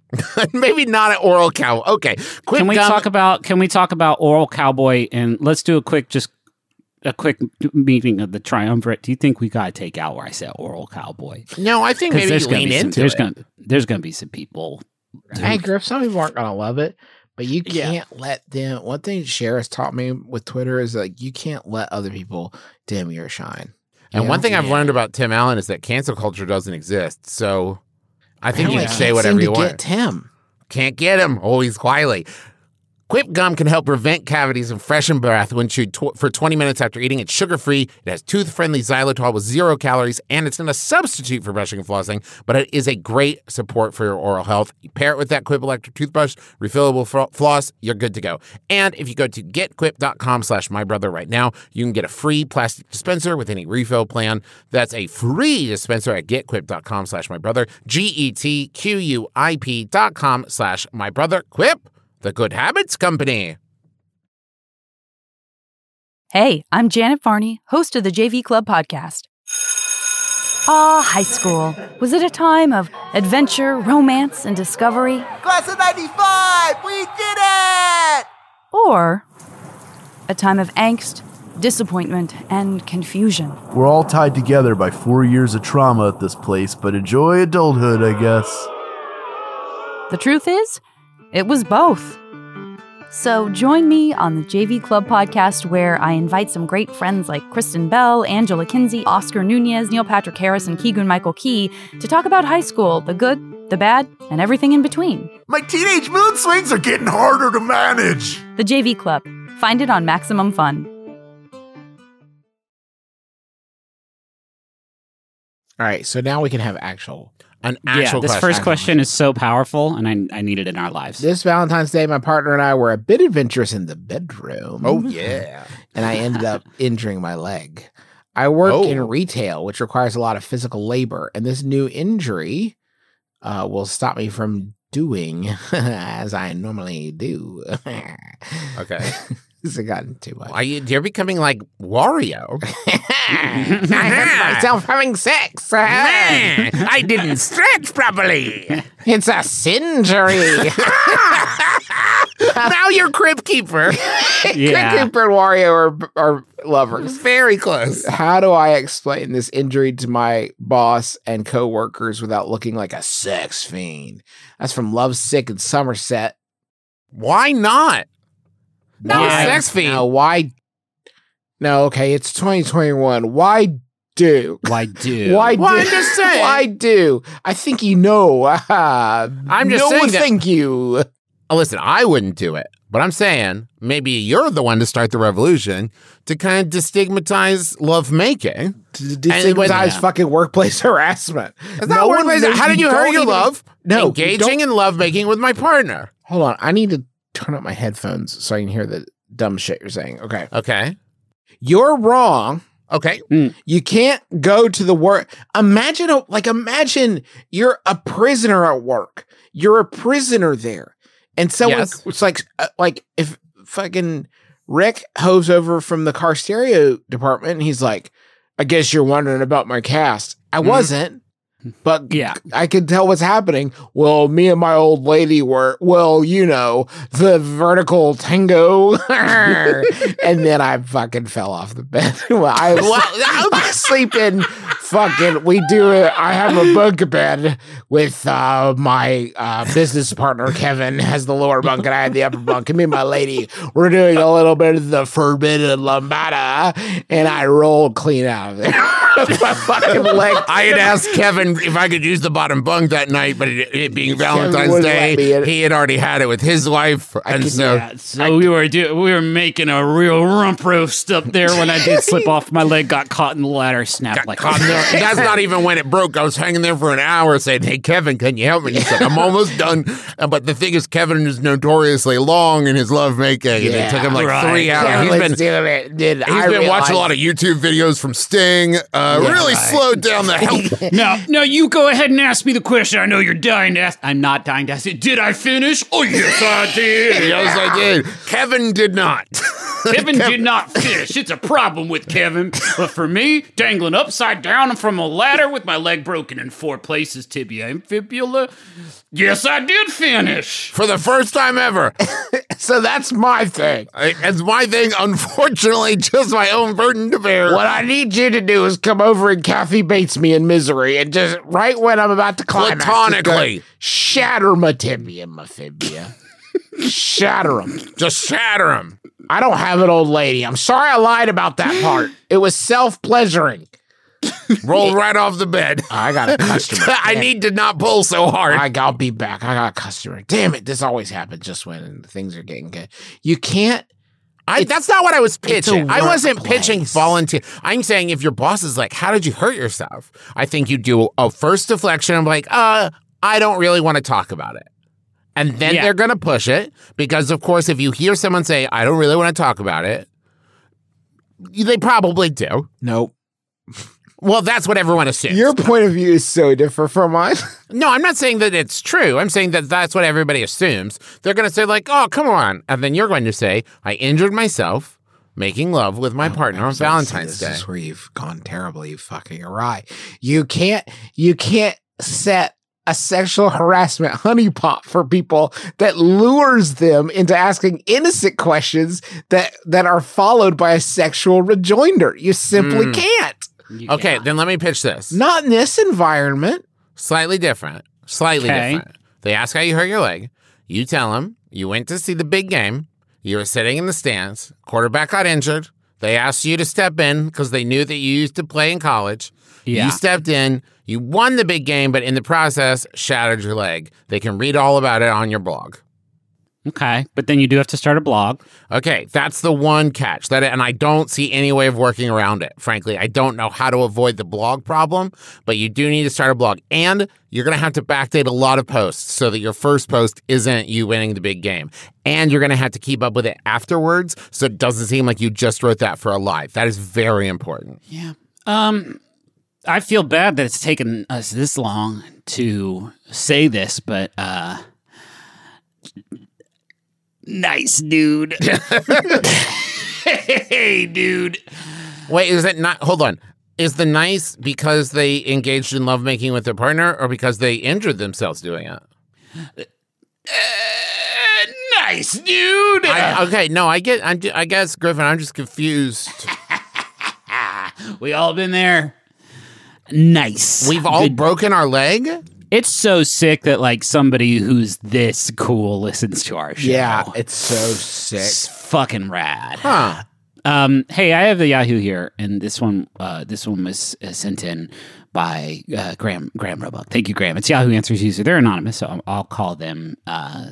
Maybe not an oral cow. Okay. Quip
can we
gum.
talk about can we talk about oral cowboy and let's do a quick just a quick meeting of the triumvirate. Do you think we gotta take out where I said oral cowboy?
No, I think maybe
there's
you
gonna
lean
be some,
into
there's
it.
gonna there's gonna be some people.
Hey, Griff, some people aren't going to love it, but you
Yeah.
can't let them. One thing Cher has taught me with Twitter is like, you can't let other people dim your shine.
And
You
one
know?
thing I've
Yeah.
learned about Tim Allen is that cancel culture doesn't exist. So I think you
Apparently
can
I
say
can't
whatever
seem
you
to
want.
Get Tim.
Can't get him. Always quietly. Quip gum can help prevent cavities and freshen breath when chewed tw- for twenty minutes after eating. It's sugar-free. It has tooth-friendly xylitol with zero calories, and it's not a substitute for brushing and flossing, but it is a great support for your oral health. You pair it with that Quip electric toothbrush, refillable fro- floss, you're good to go. And if you go to getquip.com slash mybrother right now, you can get a free plastic dispenser with any refill plan. That's a free dispenser at getquip.com slash mybrother, G-E-T-Q-U-I-P dot com slash mybrother. Quip, the Good Habits Company.
Hey, I'm Janet Varney, host of the J V Club podcast. Ah, high school. Was it a time of adventure, romance, and discovery?
Class of ninety-five! We did it!
Or a time of angst, disappointment, and confusion?
We're all tied together by four years of trauma at this place, but enjoy adulthood, I guess.
The truth is, it was both. So join me on the J V Club podcast, where I invite some great friends like Kristen Bell, Angela Kinsey, Oscar Nunez, Neil Patrick Harris, and Keegan-Michael Key to talk about high school, the good, the bad, and everything in between.
My teenage mood swings are getting harder to manage!
The J V Club. Find it on Maximum Fun.
All right, so now we can have actual.
An
Yeah,
actual
this
question.
first question is so powerful, and I I need it in our lives.
This Valentine's Day, my partner and I were a bit adventurous in the bedroom.
Oh, yeah.
And I ended up injuring my leg. I work
Oh.
in retail, which requires a lot of physical labor, and this new injury uh, will stop me from doing as I normally do.
Okay.
This has gotten too much.
Are you, you're becoming like Wario.
I hurt myself having sex.
I didn't stretch properly.
It's a sinjury.
Now you're Crypt Keeper.
Yeah.
Cricket and Wario are, are lovers.
Very close.
How do I explain this injury to my boss and coworkers without looking like a sex fiend? That's from Lovesick in Somerset.
Why not? No
Why?
sex fiend.
Now, why? No, okay, it's twenty twenty-one. Why do?
Why do?
Why do?
Well, I'm just saying.
Why do? I think you know.
I'm just
no,
saying that-
thank you.
oh, listen, I wouldn't do it, but I'm saying maybe you're the one to start the revolution to kind of destigmatize lovemaking.
To destigmatize
yeah.
fucking workplace harassment.
It's not workplace. How did you hurt your
even,
love?
No,
engaging in lovemaking with my partner.
Hold on, I need to turn up my headphones so I can hear the dumb shit you're saying. Okay,
Okay.
you're wrong.
Okay.
You can't go to the work. Imagine, a, like, imagine you're a prisoner at work. You're a prisoner there, and someone
Yes.
it's like, uh, like if fucking Rick hoes over from the car stereo department, and he's like, "I guess you're wondering about my cast." I wasn't, but
Yeah.
I could tell what's happening. Well, me and my old lady were, well, you know, the vertical tango. And then I fucking fell off the bed. well, I, was, I sleep in fucking, we do it. I have a bunk bed with uh, my uh, business partner, Kevin, has the lower bunk and I had the upper bunk. And me and my lady, we're doing a little bit of the forbidden lambada. And I rolled clean out of there. my fucking leg.
I had asked Kevin if I could use the bottom bunk that night, but it, it being Valentine's
wouldn't let me
Day,
in.
he had already had it with his wife, and
could-
so
Yeah, so we were do- we were making a real rump roast up there when I did slip off. My leg got caught in the ladder, snapped
got
like
caught in there. That's not even when it broke. I was hanging there for an hour saying, "Hey, Kevin, can you help me?" And he said, "I'm almost done." Uh, But the thing is, Kevin is notoriously long in his lovemaking, and it took him like
right.
three hours.
Yeah,
He's
let's
been
do it. Did
He's
I
been watching a
realize-
lot of YouTube videos from Sting. Uh, really slowed down the help.
No, no, you go ahead and ask me the question. I know you're dying to ask. I'm not dying to ask it. Did I finish? Oh, yes, I did.
Yes, I did. Kevin did not.
Kevin did not finish. It's a problem with Kevin. But for me, dangling upside down from a ladder with my leg broken in four places, tibia and fibula, yes, I did finish.
For the first time ever.
So that's my thing.
I- It's my thing, unfortunately, just my own burden to bear.
What I need you to do is come over and Kathy Bates me in misery, and just right when I'm about to climax, just
Platonically.
go, shatter my tibia and my fibia. Shatter them.
Just shatter him.
I don't have an old lady. I'm sorry I lied about that part. It was self-pleasuring.
Roll right off the bed.
I got a customer.
I
Damn.
need to not pull so hard.
I, I'll be back. I got a customer. Damn it. This always happens just when things are getting good. You can't.
I, that's not what I was
it's a
pitching. I wasn't pitching
workplace.
volunteer. I'm saying if your boss is like, "How did you hurt yourself?" I think you do a first deflection. I'm like, uh, I don't really want to talk about it. And then
Yeah.
they're going to push it because, of course, if you hear someone say, "I don't really want to talk about it," they probably do.
Nope.
Well, that's what everyone assumes.
Your point of view is so different from mine.
No, I'm not saying that it's true. I'm saying that that's what everybody assumes. They're going to say like, "Oh, come on." And then you're going to say, "I injured myself making love with my partner on Valentine's
this
Day."
is where you've gone terribly fucking awry. You can't. You can't set a sexual harassment honeypot for people that lures them into asking innocent questions that that are followed by a sexual rejoinder. You simply
Mm.
can't.
Okay,
Yeah.
then let me pitch this.
Not in this environment.
Slightly different. Slightly
Okay.
different. They ask how you hurt your leg. You tell them you went to see the big game. You were sitting in the stands. Quarterback got injured. They asked you to step in because they knew that you used to play in college.
Yeah.
You stepped in. You won the big game, but in the process, shattered your leg. They can read all about it on your blog.
Okay, but then you do have to start a blog.
Okay, that's the one catch. That, and I don't see any way of working around it. Frankly, I don't know how to avoid the blog problem, but you do need to start a blog. And you're going to have to backdate a lot of posts so that your first post isn't you winning the big game. And you're going to have to keep up with it afterwards so it doesn't seem like you just wrote that for a live. That is very important.
Yeah. Um, I feel bad that it's taken us this long to say this, but uh, nice, dude. Hey, dude.
Wait, is it not? Hold on. Is the nice because they engaged in lovemaking with their partner or because they injured themselves doing it?
Uh, nice, dude.
I, okay, no, I get, I'm, I guess, Griffin, I'm just confused.
We all been there. Nice.
We've all
Good.
broken our leg?
It's so sick that like somebody who's this cool listens to our show.
Yeah, it's so sick.
It's fucking rad.
Huh.
Um, hey, I have the Yahoo here, and this one, uh, this one was uh, sent in by uh, Graham Graham Roebuck. Thank you, Graham. It's Yahoo Answers user. They're anonymous, so I'll, I'll call them uh,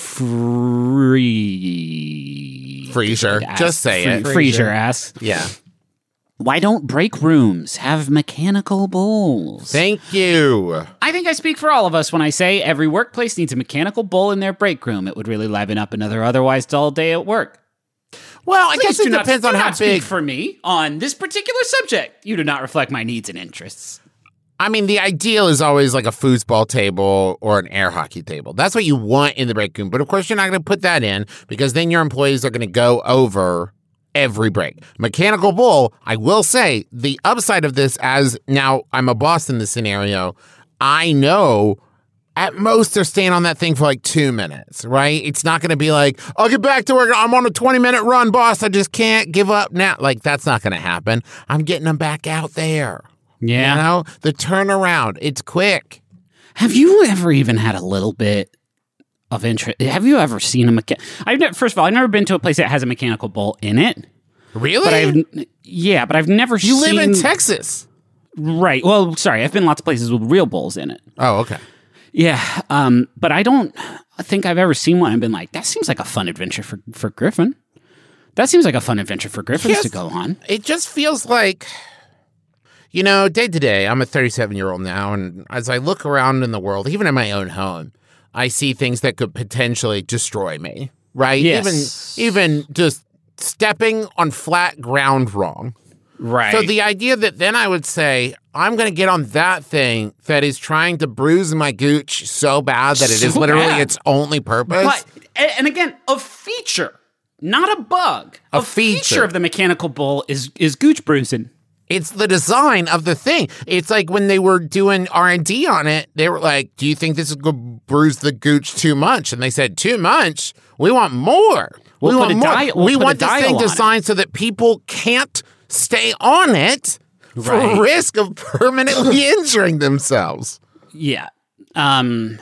free.
Freezer. Just say it.
Freezer asks.
Yeah.
Why don't break rooms have mechanical bowls?
Thank you.
I think I speak for all of us when I say every workplace needs a mechanical bowl in their break room. It would really liven up another otherwise dull day at work.
Well, I
Please
guess
do
it
not-
depends
do
on how
not speak
big.
for me on this particular subject. You do not reflect my needs and interests.
I mean, the ideal is always like a foosball table or an air hockey table. That's what you want in the break room. But of course, you're not going to put that in because then your employees are going to go over every break. Mechanical bull, I will say, the upside of this, as now I'm a boss in this scenario, I know at most they're staying on that thing for like two minutes, right? It's not going to be like, I'll get back to work. I'm on a twenty minute run, boss. I just can't give up now. Like, that's not going to happen. I'm getting them back out there.
Yeah.
You know, the turnaround, it's quick.
Have you ever even had a little bit of interest? Have you ever seen a mechan? I've never, first of all, I've never been to a place that has a mechanical bowl in it.
Really?
But I've yeah, but I've never
you
seen.
live in Texas.
Right. Well, sorry, I've been lots of places with real bowls in it.
Oh, okay.
Yeah, um, but I don't think I've ever seen one and been like, that seems like a fun adventure for, for Griffin. That seems like a fun adventure for Griffins
Yes.
to go on.
It just feels like, you know, day to day, I'm a thirty-seven year old now, and as I look around in the world, even in my own home, I see things that could potentially destroy me, right?
Yes.
Even, even just stepping on flat ground wrong.
Right.
So the idea that then I would say, I'm going to get on that thing that is trying to bruise my gooch so bad that it is
So
literally
bad.
its only purpose.
But, and and again, a feature, not a bug.
A
A, feature.
feature
of the mechanical bull is is gooch bruising.
It's the design of the thing. It's like when they were doing R and D on it, they were like, do you think this is going to bruise the gooch too much? And they said, too much? We want more.
We'll
we
put
want
a
more.
dial- we'll
we
put a
want this
dial
thing
on it."
designed so that people can't stay on it for
Right.
risk of permanently injuring themselves.
Yeah. Um.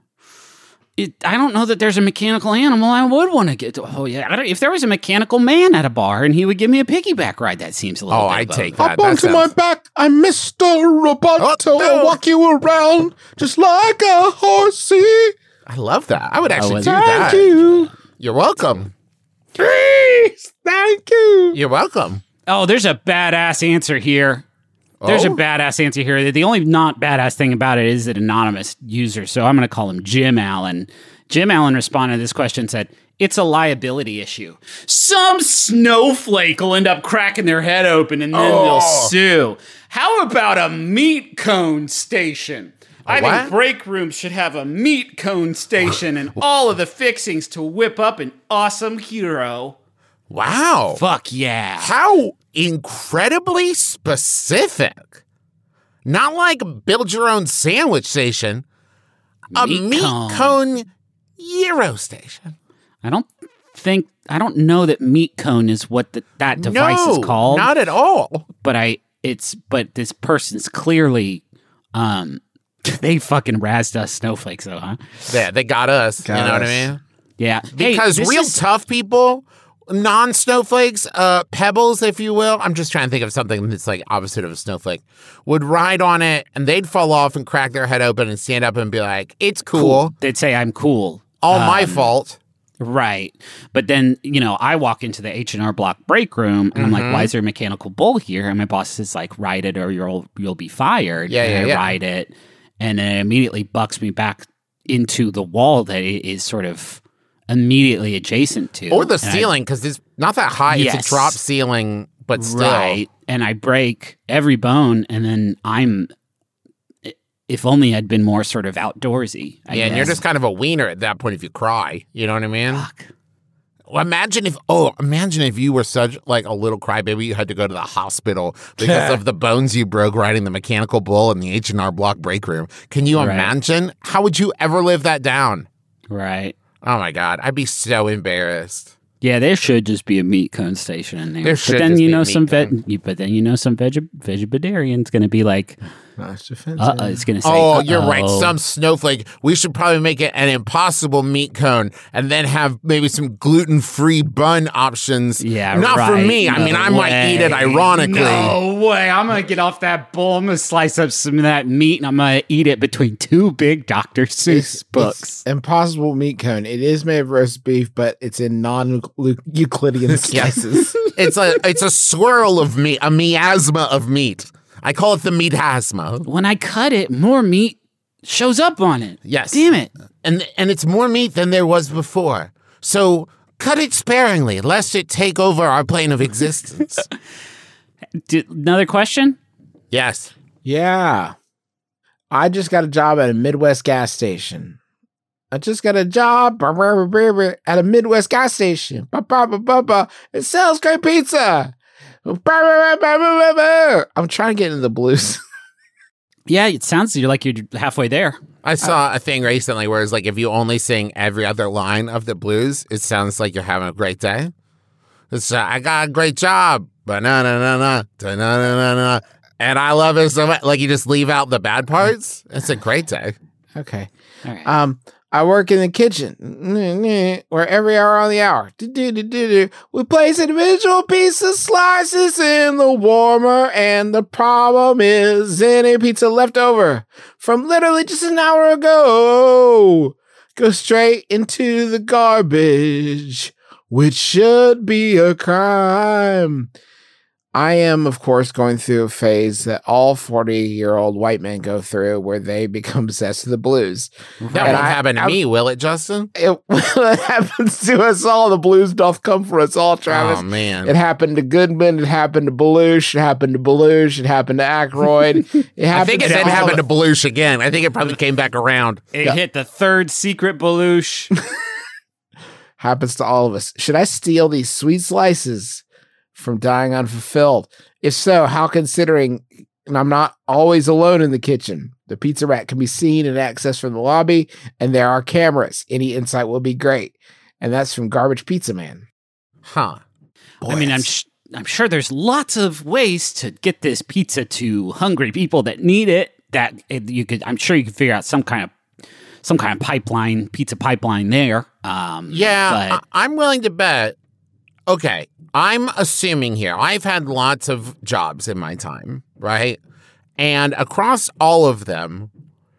It, I don't know that there's a mechanical animal I would want to get to. Oh, yeah. I don't, if there was a mechanical man at a bar and he would give me a piggyback ride, that seems a little
Oh,
bit
I'd
above.
take that.
Up
That
onto
sounds-
my back, I'm Mister Roboto.
Oh, no.
I'll walk you around just like a horsey.
I love that. I would actually
would-
do
Thank
that.
you.
You're welcome.
Please, thank you.
You're welcome.
Oh, there's a badass answer here. There's
Oh?
a badass answer here. The only not badass thing about it is an anonymous user, so I'm going to call him Jim Allen. Jim Allen responded to this question and said, it's a liability issue. Some snowflake will end up cracking their head open and then they'll sue. How about a meat cone station? I
what?
think break rooms should have a meat cone station and all of the fixings to whip up an awesome hero.
Wow.
Fuck yeah.
How incredibly specific. Not like build your own sandwich station, a
Meat
meat
cone.
cone gyro station.
I don't think I don't know that meat cone is what the, that device
no,
is called.
Not at all.
but I it's but this person's clearly um they fucking razzed us snowflakes though, huh?
Yeah, they got us.
Got
you know what
us.
I mean?
Yeah.
Because
Hey, this
real
is-
tough people, non-snowflakes, uh, pebbles, if you will. I'm just trying to think of something that's like opposite of a snowflake. Would ride on it and they'd fall off and crack their head open and stand up and be like, "It's cool,
They'd say I'm cool.
all my
Um,
fault."
Right. But then, you know, I walk into the H and R Block break room and I'm
Mm-hmm.
like, why is there a mechanical bull here? And my boss is like, ride it or you'll you'll be fired.
Yeah,
and
yeah,
I
yeah.
ride it and then it immediately bucks me back into the wall that it is sort of immediately adjacent to.
Or the
And I-
ceiling, because it's not that high. It's
Yes.
a drop ceiling, but still.
Right. And I break every bone and then I'm if only I'd been more sort of outdoorsy. I
Yeah, and you're
guess.
just kind of a wiener at that point if you cry. You know what I mean?
Fuck.
Well, imagine if, oh, imagine if you were such like a little crybaby, you had to go to the hospital because of the bones you broke riding the mechanical bull in the H and R Block break room. Can you
Right.
imagine? How would you ever live that down?
Right.
Oh my God, I'd be so embarrassed.
Yeah, there should just be a meat cone station in there.
There
but
should
then
just
you
be a
know
meat
some
cone.
veg, you- but then you know some veg, vegetarian's going to be like,
Nice defense.
Uh, it's gonna say.
Oh, you're right.
uh-oh.
Some snowflake. We should probably make it an impossible meat cone and then have maybe some gluten-free bun options.
Yeah,
Not for
right.
me. I
No
mean, I might
way.
eat it ironically.
No way. I'm going to get off that bull. I'm going to slice up some of that meat and I'm going to eat it between two big Doctor Seuss
It's-
books.
it's Impossible meat cone. It is made of roast beef, but it's in non-Euclidean slices.
It's a it's a swirl of meat, a miasma of meat. I call it the meatasma.
When I cut it, more meat shows up on it.
Yes.
Damn it.
And and it's more meat than there was before. So cut it sparingly, lest it take over our plane of existence.
D- another question?
Yes.
Yeah. I just got a job at a Midwest gas station. I just got a job at a Midwest gas station. It sells great pizza. I'm trying to get into the blues.
Yeah, it sounds like you're halfway there.
I saw a thing recently where it's like if you only sing every other line of the blues, it sounds like you're having a great day. It's uh, I got a great job, ba-na-na-na-na, da-na-na-na-na, and I love it so much. Like you just leave out the bad parts. It's a great day.
Okay.
All right.
Um, I work in the kitchen where every hour on the hour, do-do-do-do-do, we place individual pizza slices in the warmer, and the problem is any pizza left over from literally just an hour ago go straight into the garbage, which should be a crime. I am, of course, going through a phase that all forty-year-old white men go through where they become obsessed with the blues.
That
And
won't
I-
happen to
I-
me, will it, Justin?
It, it happens to us all. The blues doth come for us all, Travis.
Oh man.
It happened to Goodman. It happened to Belushi. It happened to Belushi. It happened to Aykroyd. It
I
happened
think it
to
didn't
all
happen to
of-
Belushi again. I think it probably came back around.
It hit the third secret Belushi.
happens to all of us. Should I steal these sweet slices from Dying Unfulfilled? If so, how, considering and I'm not always alone in the kitchen? The pizza rack can be seen and accessed from the lobby, and there are cameras. Any insight will be great. And that's from Garbage Pizza Man.
Huh.
I mean, I'm sh- I'm sure there's lots of ways to get this pizza to hungry people that need it. That it, you could, I'm sure you could figure out some kind of some kind of pipeline, pizza pipeline there. Um,
Yeah,
but
I- I'm willing to bet. Okay, I'm assuming here. I've had lots of jobs in my time, right? And across all of them,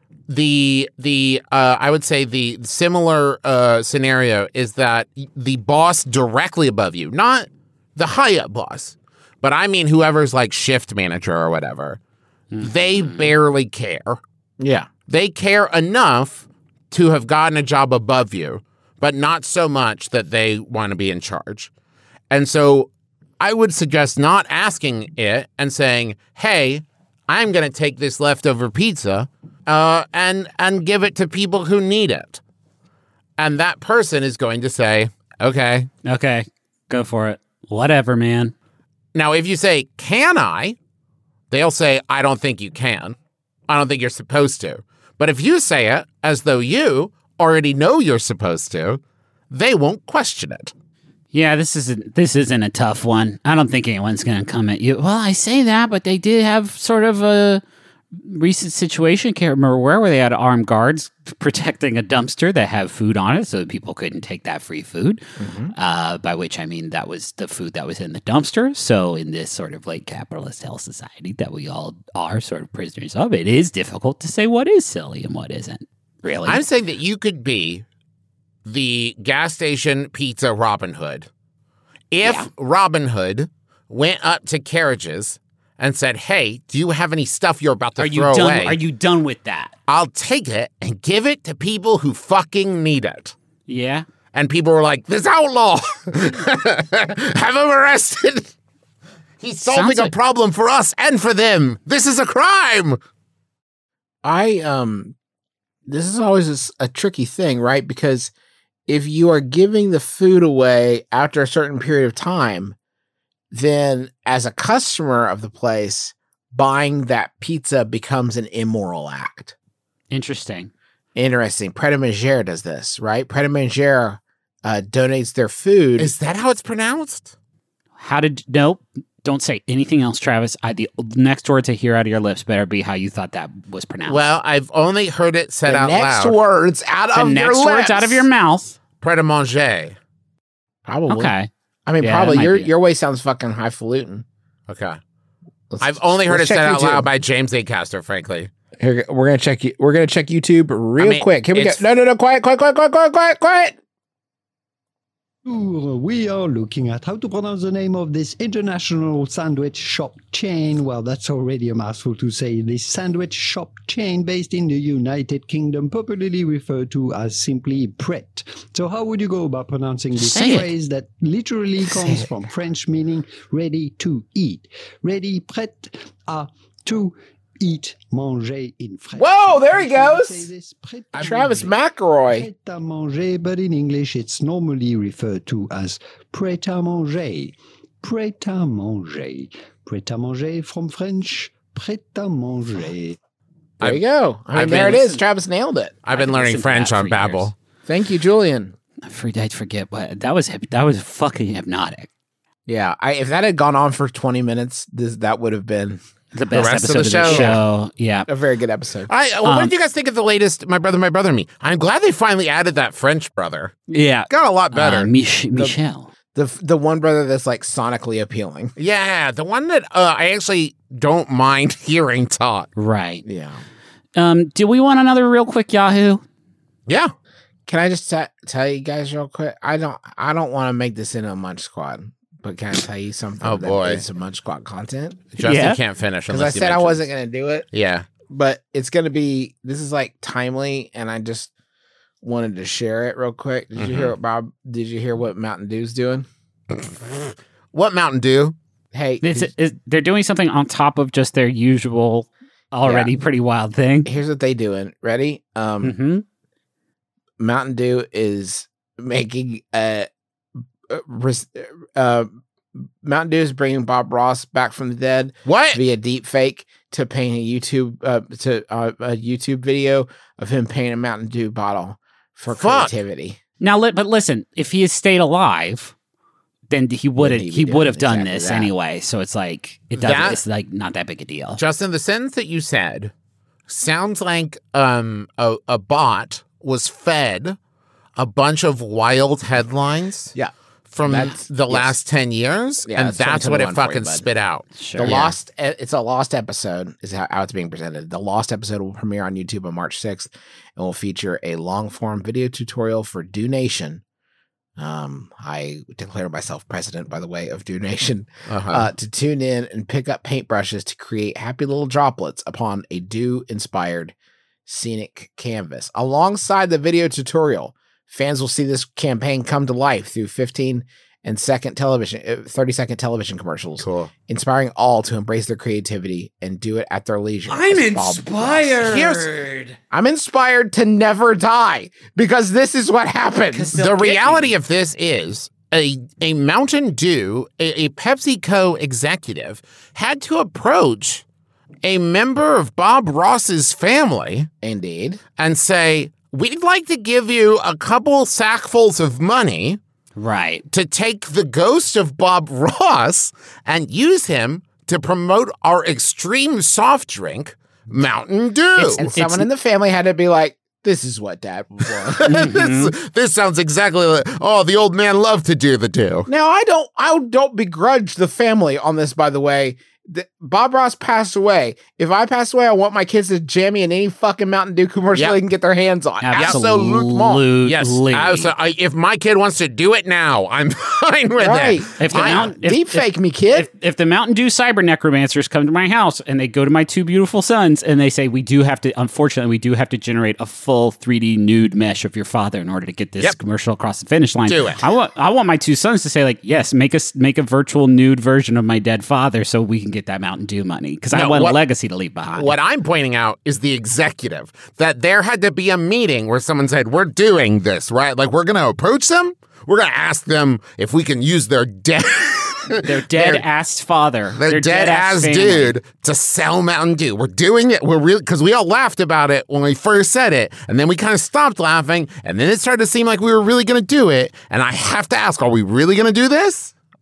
the the uh, I would say the similar uh, scenario is that the boss directly above you, not the high up boss, but I mean whoever's like shift manager or whatever, they barely care.
Yeah.
They care enough to have gotten a job above you, but not so much that they want to be in charge. And so I would suggest not asking it and saying, hey, I'm going to take this leftover pizza uh, and, and give it to people who need it. And that person is going to say, okay.
okay, go for it. Whatever, man.
Now, if you say, can I? They'll say, I don't think you can. I don't think you're supposed to. But if you say it as though you already know you're supposed to, they won't question it.
Yeah, this isn't this isn't a tough one. I don't think anyone's going to come at you. Well, I say that, but they did have sort of a recent situation. Can't remember where where they had armed guards protecting a dumpster that had food on it, so that people couldn't take that free food.
Mm-hmm.
Uh, by which I mean that was the food that was in the dumpster. So in this sort of like capitalist hell society that we all are sort of prisoners of, it is difficult to say what is silly and what isn't. Really,
I'm saying that you could be the gas station pizza Robin Hood. If
Yeah.
Robin Hood went up to carriages and said, hey, do you have any stuff you're about to
are you
throw
done?
away?
Are you done with that?
I'll take it and give it to people who fucking need it.
Yeah.
And people were like, this outlaw, have him arrested. He's solving
Sounds
a
like-
problem for us and for them. This is a crime.
I, um, this is always a, s- a tricky thing, right? Because if you are giving the food away after a certain period of time, then as a customer of the place, buying that pizza becomes an immoral act.
Interesting.
Interesting. Pret a Manger does this, right? Pret a Manger uh, donates their food.
Is that how it's pronounced?
How did nope? Don't say anything else, Travis. I, the next words I hear out of your lips better be how you thought that was pronounced.
Well, I've only heard it said
the
out
next
loud.
words out
the
of your
next
lips.
words out of your mouth.
Pret-a-manger.
Probably.
Okay.
I mean,
Yeah,
probably.
that might
Your
be it.
your way sounds fucking highfalutin.
Okay.
Let's-
I've only heard it
let's
said
check
out
YouTube.
loud by James Acaster, frankly.
Here, we're gonna check. you- We're gonna check YouTube real
I mean,
quick. Here we go.
it's-
No, no, no. Quiet, quiet, quiet, quiet, quiet, quiet, quiet.
We are looking at how to pronounce the name of this international sandwich shop chain. Well, that's already a mouthful to say. This sandwich shop chain based in the United Kingdom, popularly referred to as simply Pret. So how would you go about pronouncing this
Say it.
phrase that literally comes from French meaning ready to eat? Ready, prêt à tout eat, manger in French.
Whoa, there he
How do you
goes.
say this? Prêt à
Travis
manger.
McElroy.
Prêt à manger, but in English it's normally referred to as prêt à manger. Prêt à manger. Prêt à manger from French, prêt à manger.
There you go. I mean,
I've
there
been-
it is. Travis nailed it.
I've been
I've
learning
listened to
French
that
on
for
Babbel.
years.
Thank you, Julian.
I forget, forget what that was. hip- That was fucking hypnotic.
Yeah, I, if that had gone on for twenty minutes, this that would have been
The best
rest of
episode
the
of the
show.
show. Yeah.
a very good episode.
I, well, what
Um,
did you guys think of the latest My Brother, My Brother and Me? I'm glad they finally added that French brother.
Yeah.
Got a lot better.
Uh, Mich- Michelle.
The the one brother that's like sonically appealing.
yeah, the one that uh, I actually don't mind hearing talk.
Right.
Yeah.
Um, do we want another real quick Yahoo?
Yeah.
Can I just t- tell you guys real quick? I don't I don't want to make this into a Munch Squad, but can I tell you something?
Oh,
that
boy.
is a Munch Squad content?
Justin
Yeah.
can't finish
Because I
unless he
said I
mentions-
wasn't gonna do it,
Yeah.
but it's gonna be. This is like timely, and I just wanted to share it real quick. Did you hear what Bob? Did you hear what Mountain Dew's doing?
What Mountain Dew?
Hey,
It's,
did-
it's, they're doing something on top of just their usual, already pretty wild thing.
here's what they doing. Ready? Um,
hmm
Mountain Dew is making a uh, res- uh, Mountain Dew is bringing Bob Ross back from the dead
What?
via deep fake to paint a YouTube uh, to uh, a YouTube video of him painting a Mountain Dew bottle for
Fuck.
creativity.
Now, li- but listen, if he had stayed alive, then he would have
he be
he would have
doing
done
exactly
this
that.
anyway. So it's like it doesn't.
That-
it's like not that big a deal.
Justin, the sentence that you said sounds like um a, a bot was fed a bunch of wild headlines
Yeah.
from
That's-
the
yes.
last ten years,
Yeah,
and
that's
that's what it
twenty twenty-one for you,
fucking
bud.
spit out.
Sure.
The
Yeah.
lost, e, it's a lost episode, is how, how it's being presented. The lost episode will premiere on YouTube on March sixth and will feature a long form video tutorial for Dew Nation. Um, I declare myself president, by the way, of Dew Nation,
Uh-huh.
uh, to tune in and pick up paintbrushes to create happy little droplets upon a dew inspired scenic canvas. Alongside the video tutorial, fans will see this campaign come to life through fifteen and second television, uh, thirty second television commercials,
cool.
inspiring all to embrace their creativity and do it at their leisure.
I'm
as Bob
inspired.
Here's- I'm inspired to never die because this is what happens.
The reality of this is a a Mountain Dew, a, a PepsiCo executive, had to approach a member of Bob Ross's family
Indeed.
and say, "We'd like to give you a couple sackfuls of money
Right.
to take the ghost of Bob Ross and use him to promote our extreme soft drink, Mountain Dew."
It's-
And someone in the family had to be like, this is what dad would want.
this, this sounds exactly like, oh, the old man loved to do the do.
Now, I don't I don't begrudge the family on this, by the way. The, Bob Ross passed away. If I pass away, I want my kids to jam me in any fucking Mountain Dew commercial
Yep.
they can get their hands on.
Absolutely.
Yes, I was, I, if my kid wants to do it now, I'm fine with
Right.
it.
If the
I-
Mountain- if-
deep
if-
fake me, kid.
If, if the Mountain Dew cyber necromancers come to my house and they go to my two beautiful sons and they say, we do have to, unfortunately, we do have to generate a full three D nude mesh of your father in order to get this
Yep.
commercial across the finish line.
Do it.
I want, I want my two sons to say, like, yes, make us make a virtual nude version of my dead father so we can get that Mountain Dew money because I
No,
want
what-
a legacy to leave behind.
What I'm pointing out is the executive, that there had to be a meeting where someone said, we're doing this, right? Like, we're going to approach them. We're going to ask them if we can use their dead,
Their dead ass father.
their, dead, ass
family.
dude to sell Mountain Dew. We're doing it. We're really, because we all laughed about it when we first said it. And then we kind of stopped laughing. And then it started to seem like we were really going to do it. And I have to ask, are we really going to do this?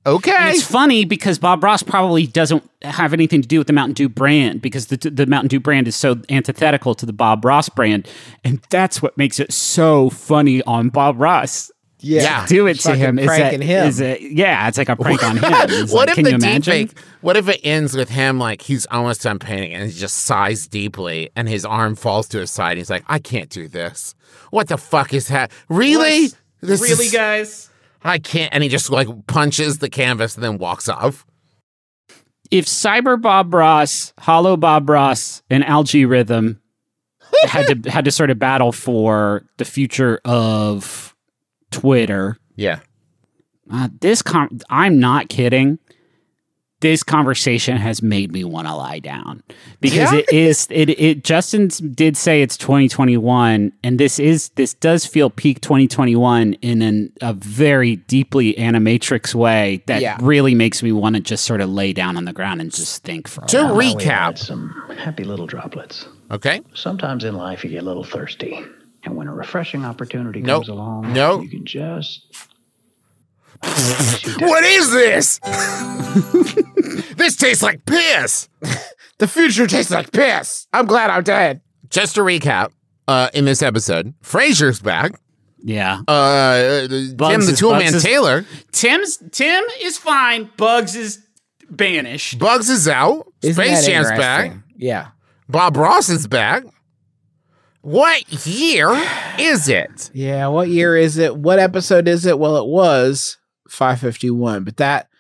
Okay.
And it's funny because Bob Ross probably doesn't have anything to do with the Mountain Dew brand because the the Mountain Dew brand is so antithetical to the Bob Ross brand, and that's what makes it so funny on Bob Ross.
Yeah,
Yeah.
Do it to
Fucking
him. Is
pranking
that,
him.
Is it, yeah, it's like a prank on him. It's
What
like,
if
can
the
you
deep
imagine?
fake? What if it ends with him like he's almost done painting and he just sighs deeply and his arm falls to his side. And he's like, I can't do this. What the fuck is that? Really? This
Really,
is-
guys?
I can't. And he just like punches the canvas and then walks off.
If Cyber Bob Ross, Hollow Bob Ross, and Algae Rhythm had to had to sort of battle for the future of Twitter,
Yeah.
uh, this con- I'm not kidding. This conversation has made me want to lie down because
Yeah?
it is it it Justin did say it's twenty twenty-one, and this is this does feel peak twenty twenty-one in an, a very deeply animatrix way that
Yeah.
really makes me want to just sort of lay down on the ground and just think for a
To
while.
We had
recap.
some happy little droplets.
Okay.
Sometimes in life you get a little thirsty. And when a refreshing opportunity
Nope.
comes along,
Nope.
you can just...
What is this? This tastes like piss.
The future tastes like piss. I'm glad I'm dead.
Just to recap, uh, in this episode, Frasier's back.
Yeah.
Uh, Tim
Bugs
the
is-
Toolman
Bugs is-
Taylor.
Tim's Tim is fine. Bugs is banished.
Bugs is out.
Isn't
Space
that
Jam's back.
interesting? Yeah.
Bob Ross is back. What year is it?
Yeah. What year is it? What episode is it? Well, it was five fifty-one, but that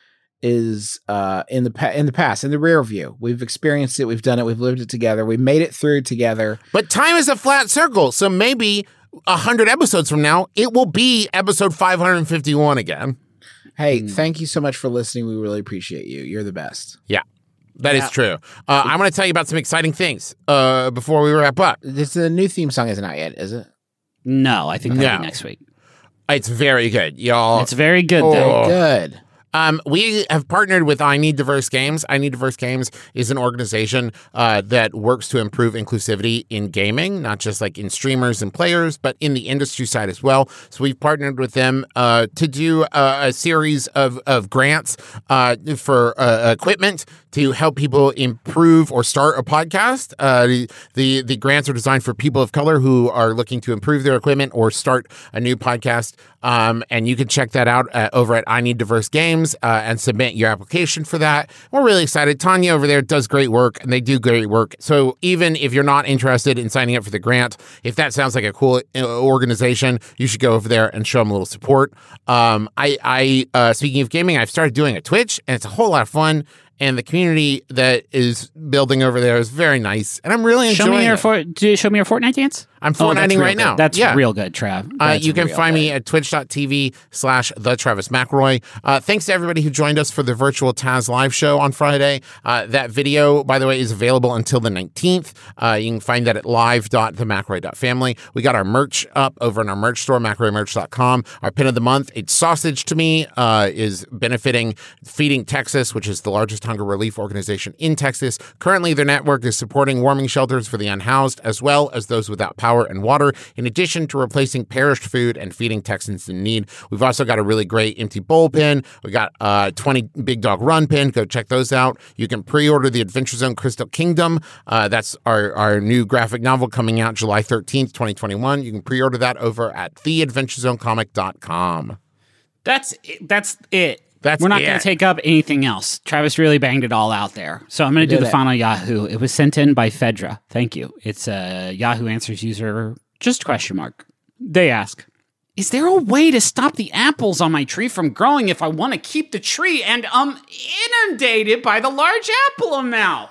is uh in the pa- in the past, in the rear view. We've experienced it. We've done it. We've lived it together. We made it through together.
But time is a flat circle, so maybe a hundred episodes from now, it will be episode five hundred fifty-one again.
Hey,
Hmm.
thank you so much for listening. We really appreciate you. You're the best.
Yeah, that is true. Uh, I'm going to tell you about some exciting things uh, before we wrap up.
This the new theme song isn't out yet, is it?
No, I think that'll
No.
be next week.
It's very good, y'all.
It's very good
Oh.
though.
Good.
Um, we have partnered with I Need Diverse Games. I Need Diverse Games is an organization uh, that works to improve inclusivity in gaming, not just like in streamers and players, but in the industry side as well. So we've partnered with them uh, to do uh, a series of, of grants uh, for uh, equipment to help people improve or start a podcast. Uh, the, the the grants are designed for people of color who are looking to improve their equipment or start a new podcast. Um, and you can check that out uh, over at I Need Diverse Games uh, and submit your application for that. We're really excited. Tanya over there does great work, and they do great work. So even if you're not interested in signing up for the grant, if that sounds like a cool uh, organization, you should go over there and show them a little support. Um, I, I uh, speaking of gaming, I've started doing a Twitch, and it's a whole lot of fun. And the community that is building over there is very nice, and I'm really
Show
enjoying
me your
it.
For- do you show me your Fortnite dance.
I'm
Oh, that's
Fortniting
real
right
good.
now.
That's
Yeah.
real good, Trav.
Uh,
That's
you can
real
find
good.
me at twitch.tv slash the Travis McElroy. Uh, thanks to everybody who joined us for the virtual Taz live show on Friday. Uh, that video, by the way, is available until the nineteenth. Uh, you can find that at live dot the mcelroy dot family. We got our merch up over in our merch store, mcelroy merch dot com. Our pin of the month, It's Sausage to Me, uh, is benefiting Feeding Texas, which is the largest hunger relief organization in Texas. Currently, their network is supporting warming shelters for the unhoused, as well as those without power and water, in addition to replacing perished food and feeding Texans in need. We've also got a really great empty bowl pin. We got uh, twenty Big Dog Run pin. Go check those out. You can pre-order the Adventure Zone Crystal Kingdom. Uh, that's our, our new graphic novel coming out July thirteenth, twenty twenty-one. You can pre-order that over at the adventure zone comic dot com.
That's it. That's it.
That's
We're not
it.
going to take up anything else. Travis really banged it all out there. So I'm going to do
did
the
it.
final Yahoo. It was sent in by Fedra. Thank you. It's a Yahoo Answers user, just question mark. They ask, is there a way to stop the apples on my tree from growing if I want to keep the tree and um inundated by the large apple amount?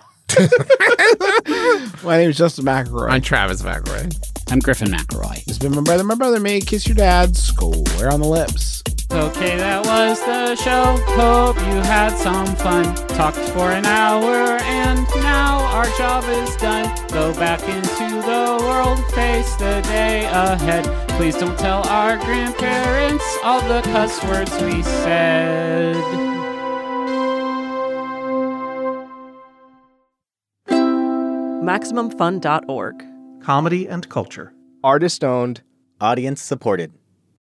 My name is Justin McElroy.
I'm Travis McElroy.
I'm Griffin McElroy.
It's been my brother, my brother, me. Kiss your dad. Square on the lips.
Okay, that was the show. Hope you had some fun. Talked for an hour, and now our job is done. Go back into the world, face the day ahead. Please don't tell our grandparents all the cuss words we said.
Maximum Fun dot org.
Comedy and culture.
Artist owned. Audience supported.